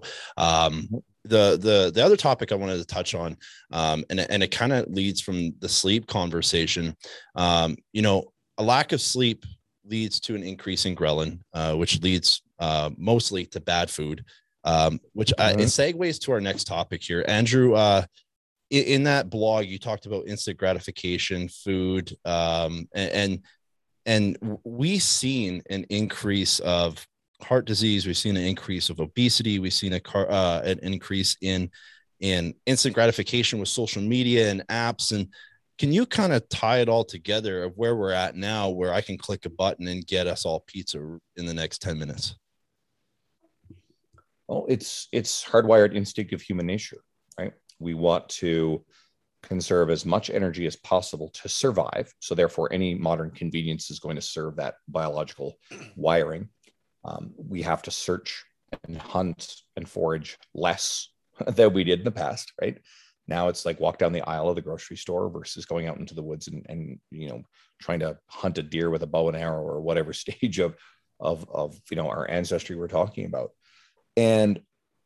the other topic I wanted to touch on, and it kind of leads from the sleep conversation. A lack of sleep leads to an increase in ghrelin, which leads mostly to bad food. which it segues to our next topic here. Andrew, in that blog, you talked about instant gratification, food, and we've seen an increase of heart disease. We've seen an increase of obesity. We've seen an increase in instant gratification with social media and apps. And can you kind of tie it all together of where we're at now, where I can click a button and get us all pizza in the next 10 minutes? Well, it's hardwired instinct of human nature, right? We want to conserve as much energy as possible to survive. So therefore, any modern convenience is going to serve that biological wiring. We have to search and hunt and forage less than we did in the past, right? Now it's like walk down the aisle of the grocery store versus going out into the woods and trying to hunt a deer with a bow and arrow or whatever stage of our ancestry we're talking about. And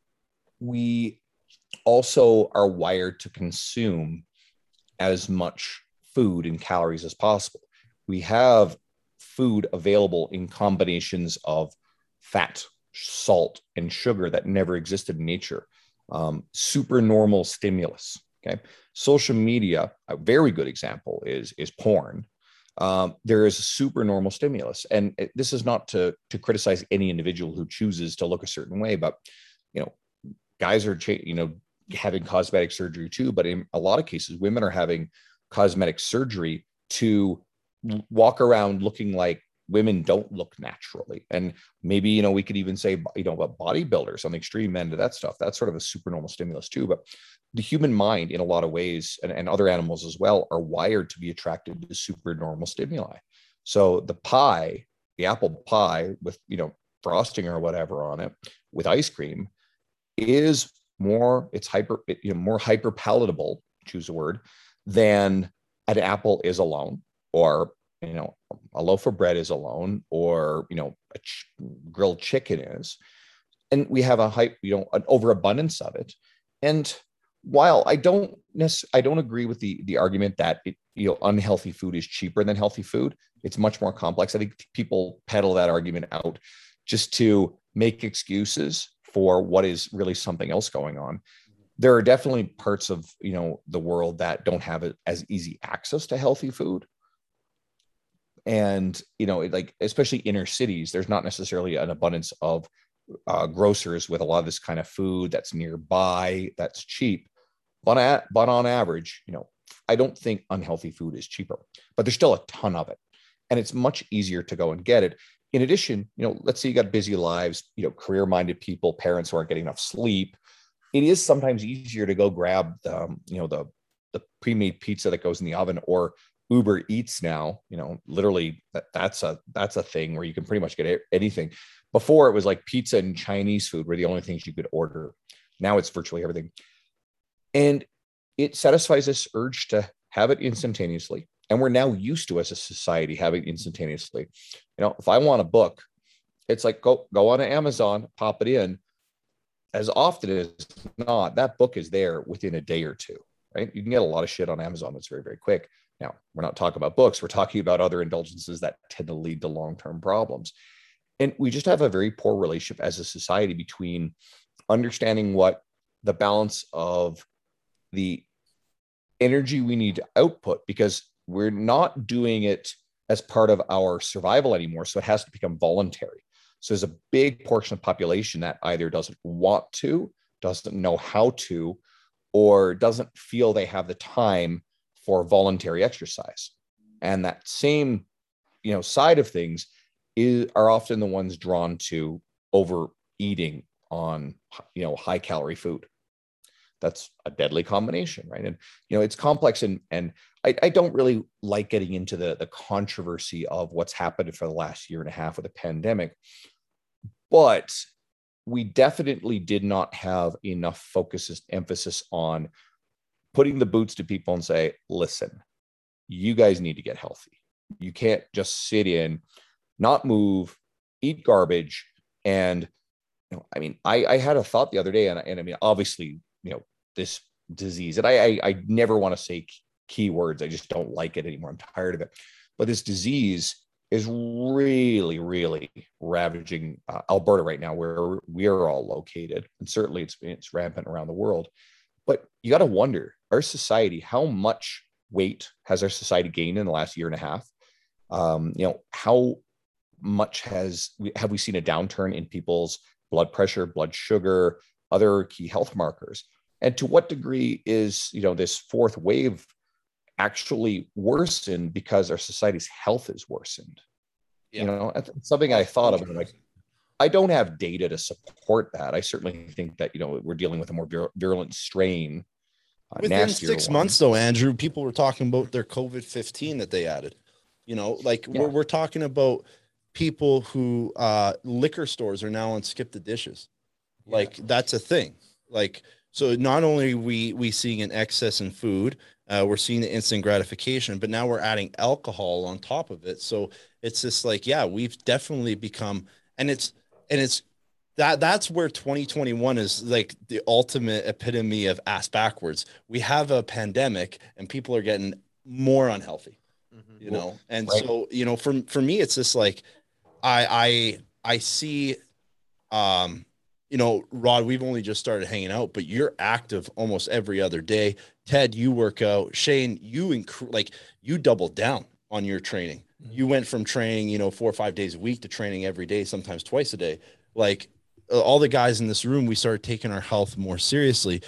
we also are wired to consume as much food and calories as possible. We have food available in combinations of fat, salt, and sugar that never existed in nature. Supernormal stimulus. Okay. Social media, a very good example is porn. There is a supernormal stimulus. And this is not to criticize any individual who chooses to look a certain way, but, guys are, having cosmetic surgery too. But in a lot of cases, women are having cosmetic surgery to walk around looking like women don't look naturally. And maybe, we could even say, about bodybuilders on the extreme end of that stuff. That's sort of a supernormal stimulus too. But the human mind in a lot of ways, and other animals as well, are wired to be attracted to supernormal stimuli. So the apple pie with, frosting or whatever on it with ice cream is more hyper palatable, choose a word, than an apple is alone, or a loaf of bread is alone, or grilled chicken is. And we have an overabundance of it. And while I don't agree with the argument that unhealthy food is cheaper than healthy food, it's much more complex. I think people peddle that argument out just to make excuses for what is really something else going on. There are definitely parts of the world that don't have as easy access to healthy food. And, especially inner cities, there's not necessarily an abundance of grocers with a lot of this kind of food that's nearby, that's cheap. But on average, I don't think unhealthy food is cheaper, but there's still a ton of it. And it's much easier to go and get it. In addition, let's say you got busy lives, career-minded people, parents who aren't getting enough sleep. It is sometimes easier to go grab the pre-made pizza that goes in the oven, or Uber Eats now, literally that's a thing where you can pretty much get anything. Before it was like pizza and Chinese food were the only things you could order. Now it's virtually everything. And it satisfies this urge to have it instantaneously. And we're now used to, as a society, having it instantaneously. If I want a book, it's like, go on to Amazon, pop it in. As often as not, that book is there within a day or two, right? You can get a lot of shit on Amazon that's very, very quick. Now, we're not talking about books. We're talking about other indulgences that tend to lead to long-term problems. And we just have a very poor relationship as a society between understanding what the balance of the energy we need to output, because we're not doing it as part of our survival anymore. So it has to become voluntary. So there's a big portion of the population that either doesn't want to, doesn't know how to, or doesn't feel they have the time for voluntary exercise. And that same, side of things are often the ones drawn to overeating on, high calorie food. That's a deadly combination, right? And, it's complex, and I don't really like getting into the controversy of what's happened for the last year and a half with the pandemic, but we definitely did not have enough emphasis on putting the boots to people and say, listen, you guys need to get healthy. You can't just sit in, not move, eat garbage. And, I had a thought the other day, and obviously, this disease, and I never want to say keywords. I just don't like it anymore. I'm tired of it. But this disease is really, really ravaging Alberta right now, where we're all located, and certainly it's rampant around the world. But you got to wonder, our society, how much weight has our society gained in the last year and a half? How much have we seen a downturn in people's blood pressure, blood sugar, other key health markers? And to what degree is, this fourth wave actually worsened because our society's health is worsened? Yeah. It's something I thought of. Like, I don't have data to support that. I certainly think that, we're dealing with a more virulent strain. Within 6 months, though, Andrew, people were talking about their COVID-15 that they added. We're talking about people who liquor stores are now on skip the dishes. Like, that's a thing. Like, so not only we seeing an excess in food, we're seeing the instant gratification, but now we're adding alcohol on top of it. So it's just like, we've definitely become, and that's where 2021 is like the ultimate epitome of ass backwards. We have a pandemic and people are getting more unhealthy, And right. So, for me, it's just like, I see, Rod, we've only just started hanging out, but you're active almost every other day. Ted, you work out. Shane, you doubled down on your training. Mm-hmm. You went from training, 4 or 5 days a week to training every day, sometimes twice a day. Like, all the guys in this room, we started taking our health more seriously.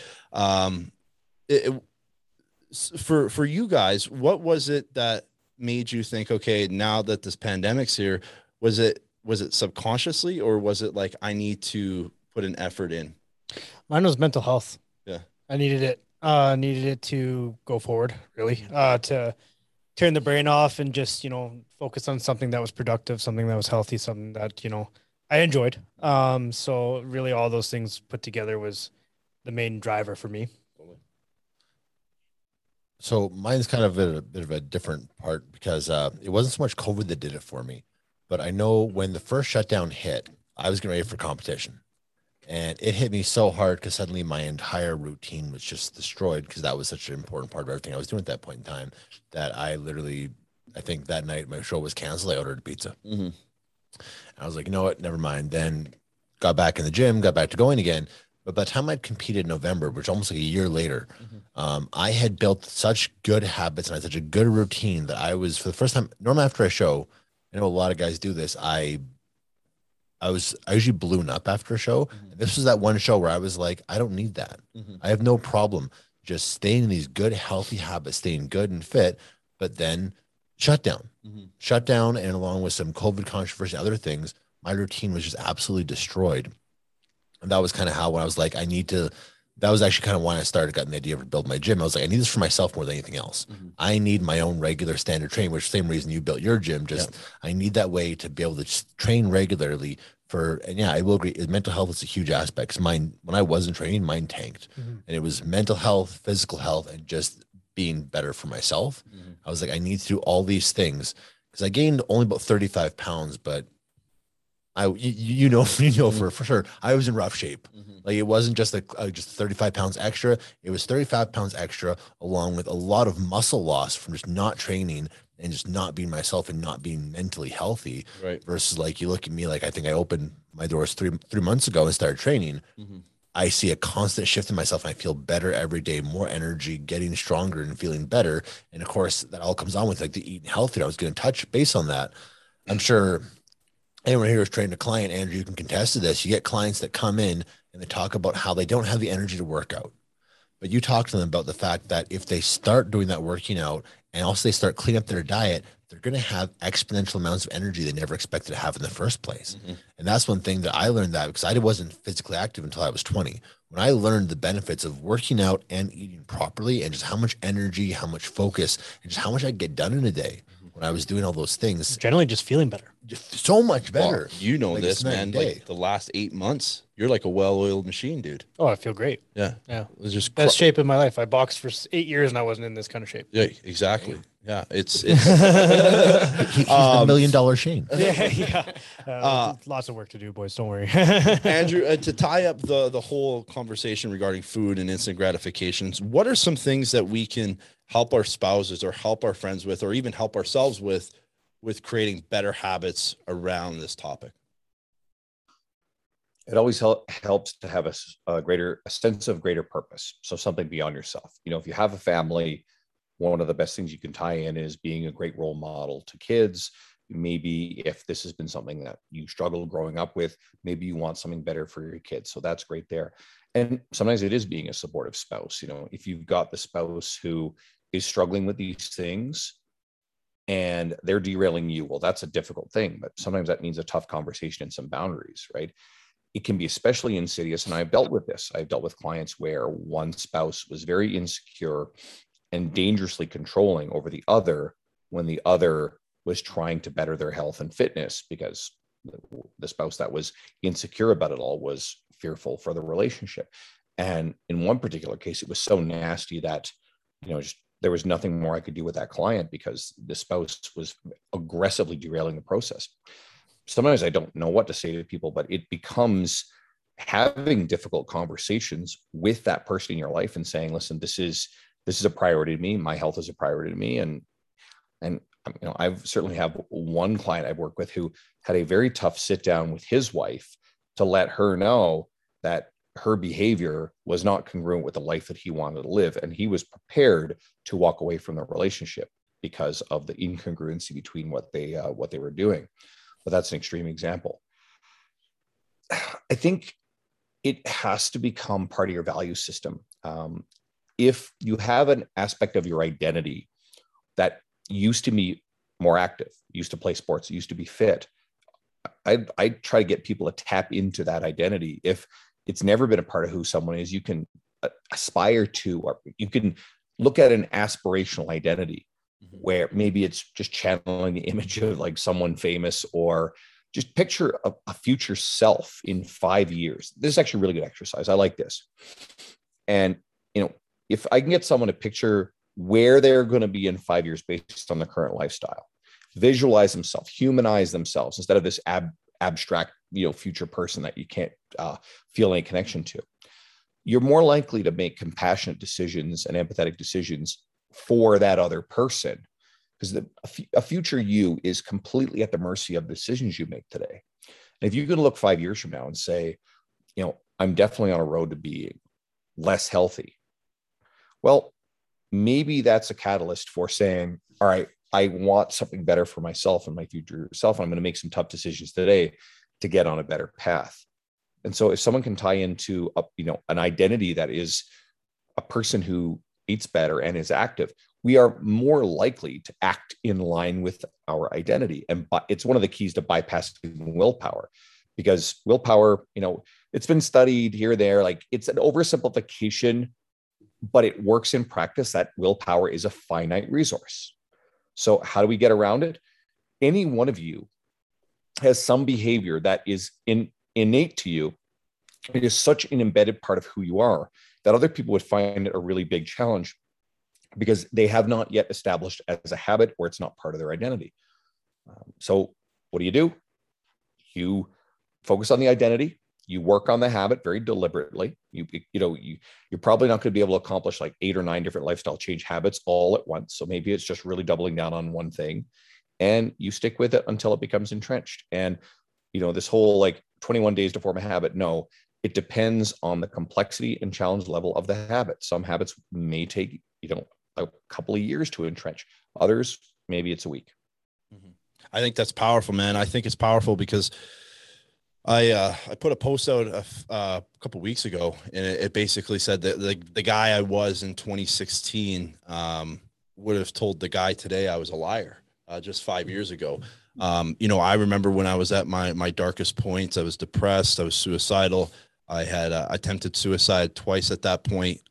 For you guys, what was it that made you think, okay, now that this pandemic's here, was it subconsciously, or was it like, I need to put an effort in? Mine was mental health. Yeah. I needed it to go forward, really, to turn the brain off and just, focus on something that was productive, something that was healthy, something that, I enjoyed. So really all those things put together was the main driver for me. So mine's kind of a bit of a different part, because it wasn't so much COVID that did it for me, but I know when the first shutdown hit, I was getting ready for competition, and it hit me so hard because suddenly my entire routine was just destroyed, because that was such an important part of everything I was doing at that point in time, that I think that night my show was canceled. I ordered a pizza. Mm-hmm. I was like, you know what? Never mind. Then got back in the gym, got back to going again. But by the time I'd competed in November, which almost like a year later, I had built such good habits and I had such a good routine that I was, for the first time, normally after a show, I know a lot of guys do this, I usually balloon up after a show. Mm-hmm. This was that one show where I was like, I don't need that. Mm-hmm. I have no problem just staying in these good, healthy habits, staying good and fit, but then shut down, and along with some COVID controversy, other things, my routine was just absolutely destroyed. And that was kind of how, when I was like, that was actually kind of why I started getting the idea of build my gym. I was like, I need this for myself more than anything else. Mm-hmm. I need my own regular standard training, which is the same reason you built your gym. I need that way to be able to just train regularly I will agree. Mental health is a huge aspect. Mine, when I wasn't training, mine tanked, and it was mental health, physical health, and just being better for myself. Mm-hmm. I was like, I need to do all these things, because I gained only about 35 pounds, but for sure, I was in rough shape. Mm-hmm. Like, it wasn't just just 35 pounds extra. It was 35 pounds extra, along with a lot of muscle loss from just not training and just not being myself and not being mentally healthy. Right. Versus, like, you look at me, like, I think I opened my doors three months ago and started training. Mm-hmm. I see a constant shift in myself, and I feel better every day, more energy, getting stronger and feeling better. And of course, that all comes on with like the eating healthier. I was going to touch base on that. I'm sure anyone here who's training a client, Andrew, you can contest to this. You get clients that come in and they talk about how they don't have the energy to work out. But you talk to them about the fact that if they start doing that working out, and also they start cleaning up their diet, they're going to have exponential amounts of energy they never expected to have in the first place. Mm-hmm. And that's one thing that I learned, that because I wasn't physically active until I was 20. When I learned the benefits of working out and eating properly, and just how much energy, how much focus, and just how much I get done in a day when I was doing all those things. Generally just feeling better. Just so much better. Well, this, man, like the last 8 months, you're like a well-oiled machine, dude. Oh, I feel great. Yeah. Yeah. It was just best shape in my life. I boxed for 8 years and I wasn't in this kind of shape. Yeah, exactly. Yeah. It's he's $1 million Shane. Yeah. Lots of work to do, boys. Don't worry. Andrew, to tie up the whole conversation regarding food and instant gratifications, what are some things that we can help our spouses or help our friends with, or even help ourselves with creating better habits around this topic? It always helps to have a sense of greater purpose. So something beyond yourself. If you have a family, one of the best things you can tie in is being a great role model to kids. Maybe if this has been something that you struggled growing up with, maybe you want something better for your kids. So that's great there. And sometimes it is being a supportive spouse. If you've got the spouse who is struggling with these things and they're derailing you, well, that's a difficult thing, but sometimes that means a tough conversation and some boundaries, right? It can be especially insidious. And I've dealt with this. I've dealt with clients where one spouse was very insecure and dangerously controlling over the other when the other was trying to better their health and fitness, because the spouse that was insecure about it all was fearful for the relationship. And in one particular case, it was so nasty that, there was nothing more I could do with that client because the spouse was aggressively derailing the process. Sometimes I don't know what to say to people, but it becomes having difficult conversations with that person in your life and saying, listen, this is a priority to me. My health is a priority to me. And I've certainly have one client I've worked with who had a very tough sit down with his wife to let her know that her behavior was not congruent with the life that he wanted to live. And he was prepared to walk away from the relationship because of the incongruency between what they were doing. But that's an extreme example. I think it has to become part of your value system. If you have an aspect of your identity that used to be more active, used to play sports, used to be fit, I try to get people to tap into that identity. If it's never been a part of who someone is, you can aspire to, or you can look at an aspirational identity where maybe it's just channeling the image of like someone famous, or just picture a future self in 5 years. This is actually a really good exercise. I like this. And, if I can get someone to picture where they're going to be in 5 years based on the current lifestyle, visualize themselves, humanize themselves instead of this abstract, future person that you can't feel any connection to, you're more likely to make compassionate decisions and empathetic decisions for that other person, because a future you is completely at the mercy of decisions you make today. And if you can look 5 years from now and say, I'm definitely on a road to being less healthy, well, maybe that's a catalyst for saying, all right, I want something better for myself and my future self. And I'm going to make some tough decisions today to get on a better path. And so if someone can tie into an identity that is a person who eats better and is active, we are more likely to act in line with our identity. And it's one of the keys to bypassing willpower, because willpower, it's been studied here or there, like it's an oversimplification, but it works in practice that willpower is a finite resource. So how do we get around it? Any one of you has some behavior that is innate to you. It is such an embedded part of who you are that other people would find it a really big challenge because they have not yet established as a habit, or it's not part of their identity. So what do? You focus on the identity. You work on the habit very deliberately. You're probably not going to be able to accomplish like 8 or 9 different lifestyle change habits all at once. So maybe it's just really doubling down on one thing, and you stick with it until it becomes entrenched. And, this whole like 21 days to form a habit. No, it depends on the complexity and challenge level of the habit. Some habits may take, a couple of years to entrench. Others, maybe it's a week. I think that's powerful, man. I think it's powerful because I put a post out a couple of weeks ago, and it basically said that the guy I was in 2016 would have told the guy today I was a liar just 5 years ago. I remember when I was at my darkest points, I was depressed, I was suicidal. I had attempted suicide twice at that point.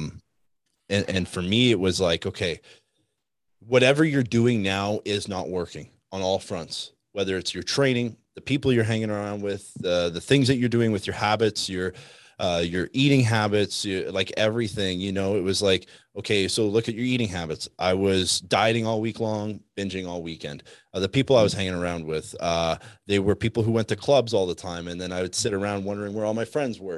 And for me, it was like, okay, whatever you're doing now is not working on all fronts, whether it's your training, the people you're hanging around with, the things that you're doing with your habits, your eating habits, like everything, it was like, okay, so look at your eating habits. I was dieting all week long, binging all weekend. The people I was hanging around with, they were people who went to clubs all the time. And then I would sit around wondering where all my friends were.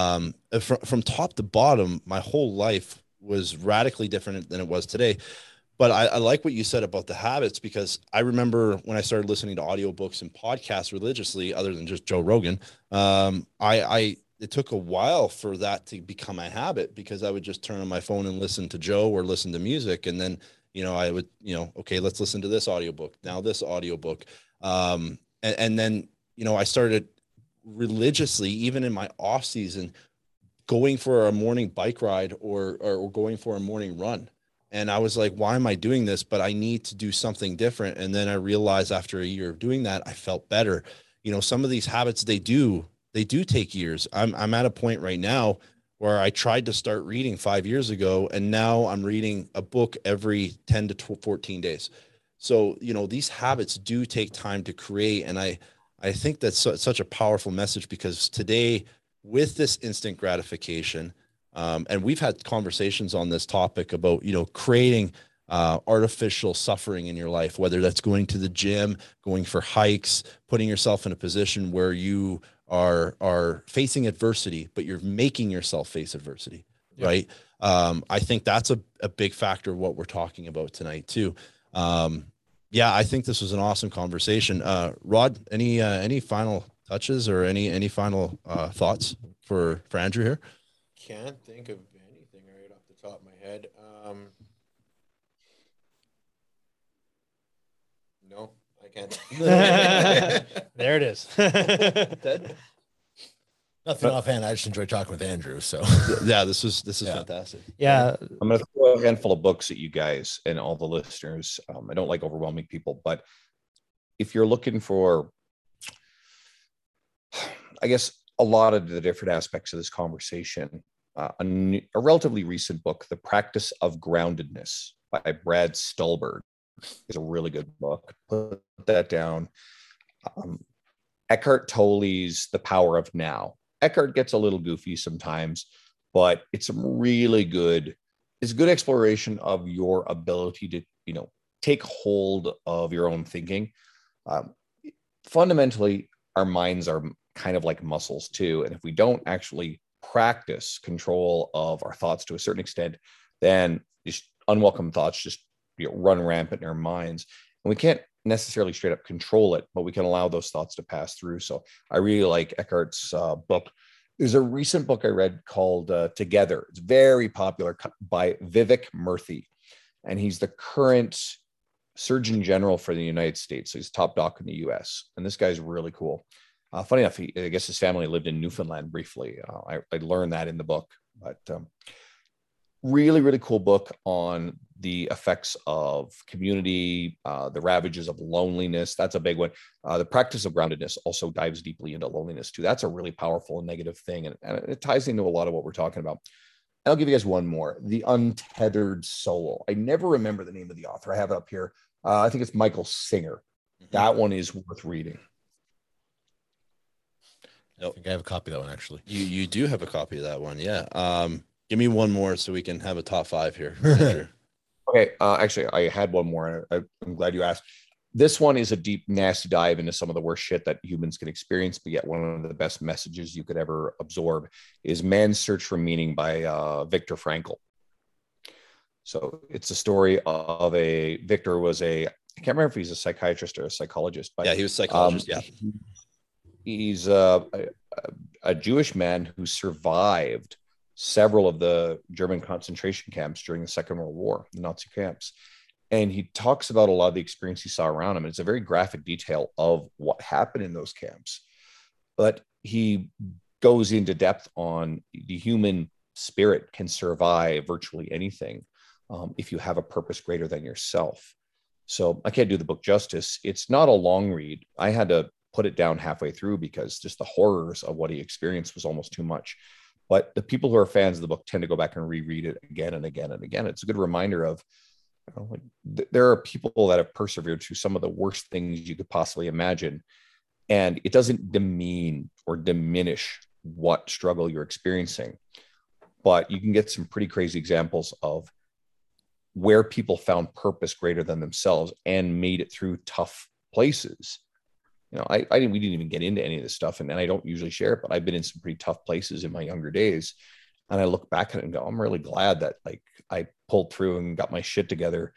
From top to bottom, my whole life was radically different than it was today. But I like what you said about the habits, because I remember when I started listening to audiobooks and podcasts religiously, other than just Joe Rogan, it took a while for that to become a habit, because I would just turn on my phone and listen to Joe or listen to music. And then, I would, okay, let's listen to this audiobook. Now this audiobook. And then, I started religiously, even in my off season, going for a morning bike ride or going for a morning run. And I was like, why am I doing this? But I need to do something different. And then I realized after a year of doing that, I felt better. Some of these habits, they do take years. I'm at a point right now where I tried to start reading 5 years ago, and now I'm reading a book every 10 to 14 days. So, these habits do take time to create. And I think that's such a powerful message, because today, with this instant gratification, and we've had conversations on this topic about, creating artificial suffering in your life, whether that's going to the gym, going for hikes, putting yourself in a position where you are facing adversity, but you're making yourself face adversity. Yep. Right. I think that's a big factor of what we're talking about tonight too. Yeah, I think this was an awesome conversation. Rod, any final touches or any final thoughts for Andrew here? Can't think of anything right off the top of my head. No, I can't. There it is. Nothing offhand. I just enjoy talking with Andrew. So yeah, this is fantastic. Yeah. I'm going to throw a handful of books at you guys and all the listeners. I don't like overwhelming people, but if you're looking for, I guess, a lot of the different aspects of this conversation, a relatively recent book, The Practice of Groundedness by Brad Stulberg, is a really good book. Put that down. Eckhart Tolle's The Power of Now. Eckhart gets a little goofy sometimes, but it's it's good exploration of your ability to, take hold of your own thinking. Fundamentally, our minds are kind of like muscles too. And if we don't actually practice control of our thoughts to a certain extent, then just unwelcome thoughts just run rampant in our minds. And we can't necessarily straight up control it, but we can allow those thoughts to pass through. So I really like Eckhart's book. There's a recent book I read called Together. It's very popular, by Vivek Murthy. And he's the current Surgeon General for the United States. So he's top doc in the US. And this guy's really cool. Funny enough, I guess his family lived in Newfoundland briefly. I learned that in the book. But really, really cool book on the effects of community, the ravages of loneliness. That's a big one. The Practice of Groundedness also dives deeply into loneliness too. That's a really powerful and negative thing. And it ties into a lot of what we're talking about. And I'll give you guys one more, The Untethered Soul. I never remember the name of the author. I have it up here. I think it's Michael Singer. That one is worth reading. I think I have a copy of that one, actually. You do have a copy of that one. Yeah. Give me one more so we can have a top 5 here. Okay. Actually, I had one more. I'm glad you asked. This one is a deep, nasty dive into some of the worst shit that humans can experience, but yet one of the best messages you could ever absorb is Man's Search for Meaning by Viktor Frankl. So it's a story of Victor was I can't remember if he's a psychiatrist or a psychologist, but yeah, he was a psychologist. Yeah. He's a Jewish man who survived several of the German concentration camps during the Second World War, the Nazi camps. And he talks about a lot of the experience he saw around him. And it's a very graphic detail of what happened in those camps. But he goes into depth on the human spirit can survive virtually anything if you have a purpose greater than yourself. So I can't do the book justice. It's not a long read. I had to put it down halfway through because just the horrors of what he experienced was almost too much. But the people who are fans of the book tend to go back and reread it again and again and again. It's a good reminder of, there are people that have persevered through some of the worst things you could possibly imagine. And it doesn't demean or diminish what struggle you're experiencing. But you can get some pretty crazy examples of where people found purpose greater than themselves and made it through tough places. We didn't even get into any of this stuff, and I don't usually share it, but I've been in some pretty tough places in my younger days. And I look back at it and go, I'm really glad that I pulled through and got my shit together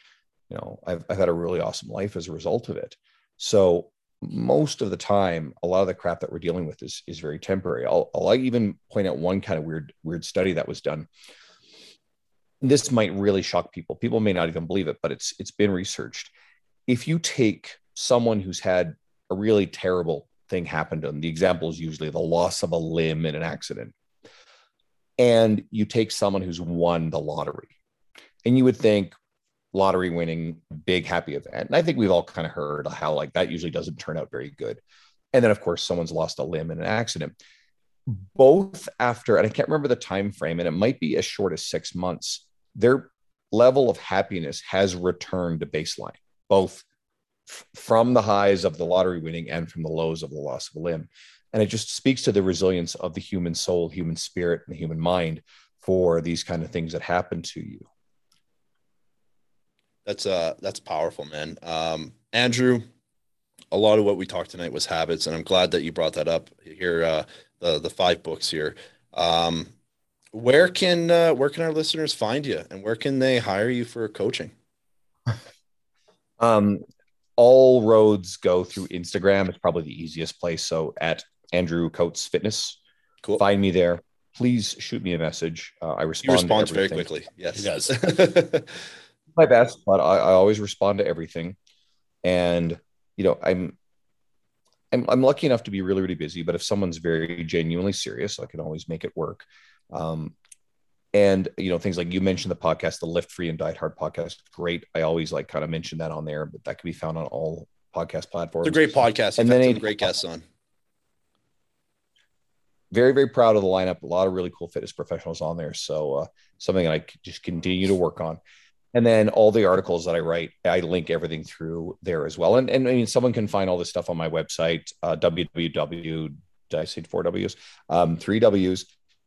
I've had a really awesome life as a result of it. So most of the time, a lot of the crap that we're dealing with is very temporary. I'll even point out one kind of weird study that was done. This might really shock people. People may not even believe it, but it's been researched. If you take someone who's had a really terrible thing happen to them, the example is usually the loss of a limb in an accident, and you take someone who's won the lottery, and you would think lottery winning, big happy event. And I think we've all kind of heard how like that usually doesn't turn out very good. And then of course someone's lost a limb in an accident. Both after, and I can't remember the time frame, and it might be as short as 6 months, their level of happiness has returned to baseline, both from the highs of the lottery winning and from the lows of the loss of a limb. And it just speaks to the resilience of the human soul, human spirit, and the human mind for these kind of things that happen to you. That's powerful, man. Andrew, a lot of what we talked tonight was habits, and I'm glad that you brought that up here. The 5 books here. Where can our listeners find you, and where can they hire you for coaching? All roads go through Instagram. It's probably the easiest place. So at Andrew Coates Fitness, cool. Find me there. Please shoot me a message. I respond. He responds very quickly. Yes, he does. My best, but I always respond to everything. And I'm lucky enough to be really, really busy. But if someone's very genuinely serious, I can always make it work. And things like you mentioned the podcast, the Lift Free and Diet Hard podcast, great. I always kind of mention that on there, but that can be found on all podcast platforms. It's a great podcast. And then some great guests on. Very, very proud of the lineup. A lot of really cool fitness professionals on there. So something that I just continue to work on. And then all the articles that I write, I link everything through there as well. And I mean, someone can find all this stuff on my website, www. Did I say 4 W's? 3 W's.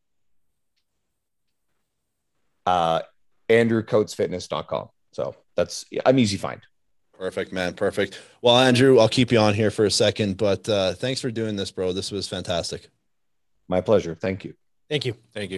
AndrewCoatesFitness.com. So I'm easy find. Perfect, man. Perfect. Well, Andrew, I'll keep you on here for a second, but thanks for doing this, bro. This was fantastic. My pleasure. Thank you. Thank you. Thank you.